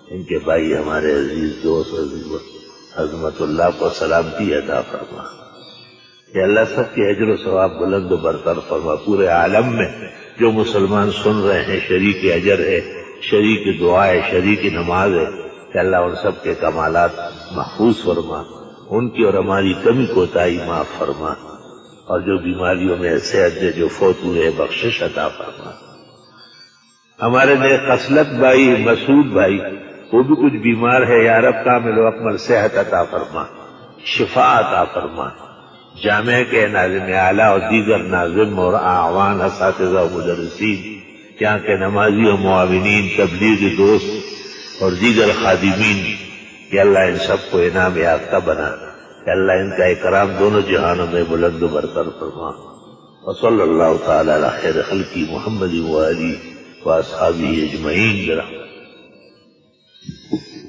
ان کے بھائی ہمارے عزیز دوست عظمت اللہ کو سلامتی عطا فرما. کہ اللہ سب کے اجر و ثواب بلند و برتر فرما. پورے عالم میں جو مسلمان سن رہے ہیں شریک اجر ہے، شریک دعا ہے، شریک نماز ہے، کہ اللہ ان سب کے کمالات محفوظ فرما، ان کی اور ہماری کمی کوتاہی معاف فرما، اور جو بیماریوں میں صحت دے، جو فوت ہوئے بخشش عطا فرما. ہمارے نیک خصلت بھائی مسعود بھائی وہ بھی کچھ بیمار ہے، یا رب کامل و اکمل صحت عطا فرما، شفا عطا فرما. جامعہ کے ناظم اعلیٰ اور دیگر ناظم اور اعوان اساتذہ و مدرسین، یہاں کے نمازی و معاونین، تبلیغی دوست اور دیگر خادمین، کہ اللہ ان سب کو انعام یافتہ بنا، کہ اللہ ان کا اکرام دونوں جہانوں میں بلند و برتر فرما. وصلی اللہ تعالی علی خیر خلقی محمد و آلہ واصحابہ اجمعین برحمتہ.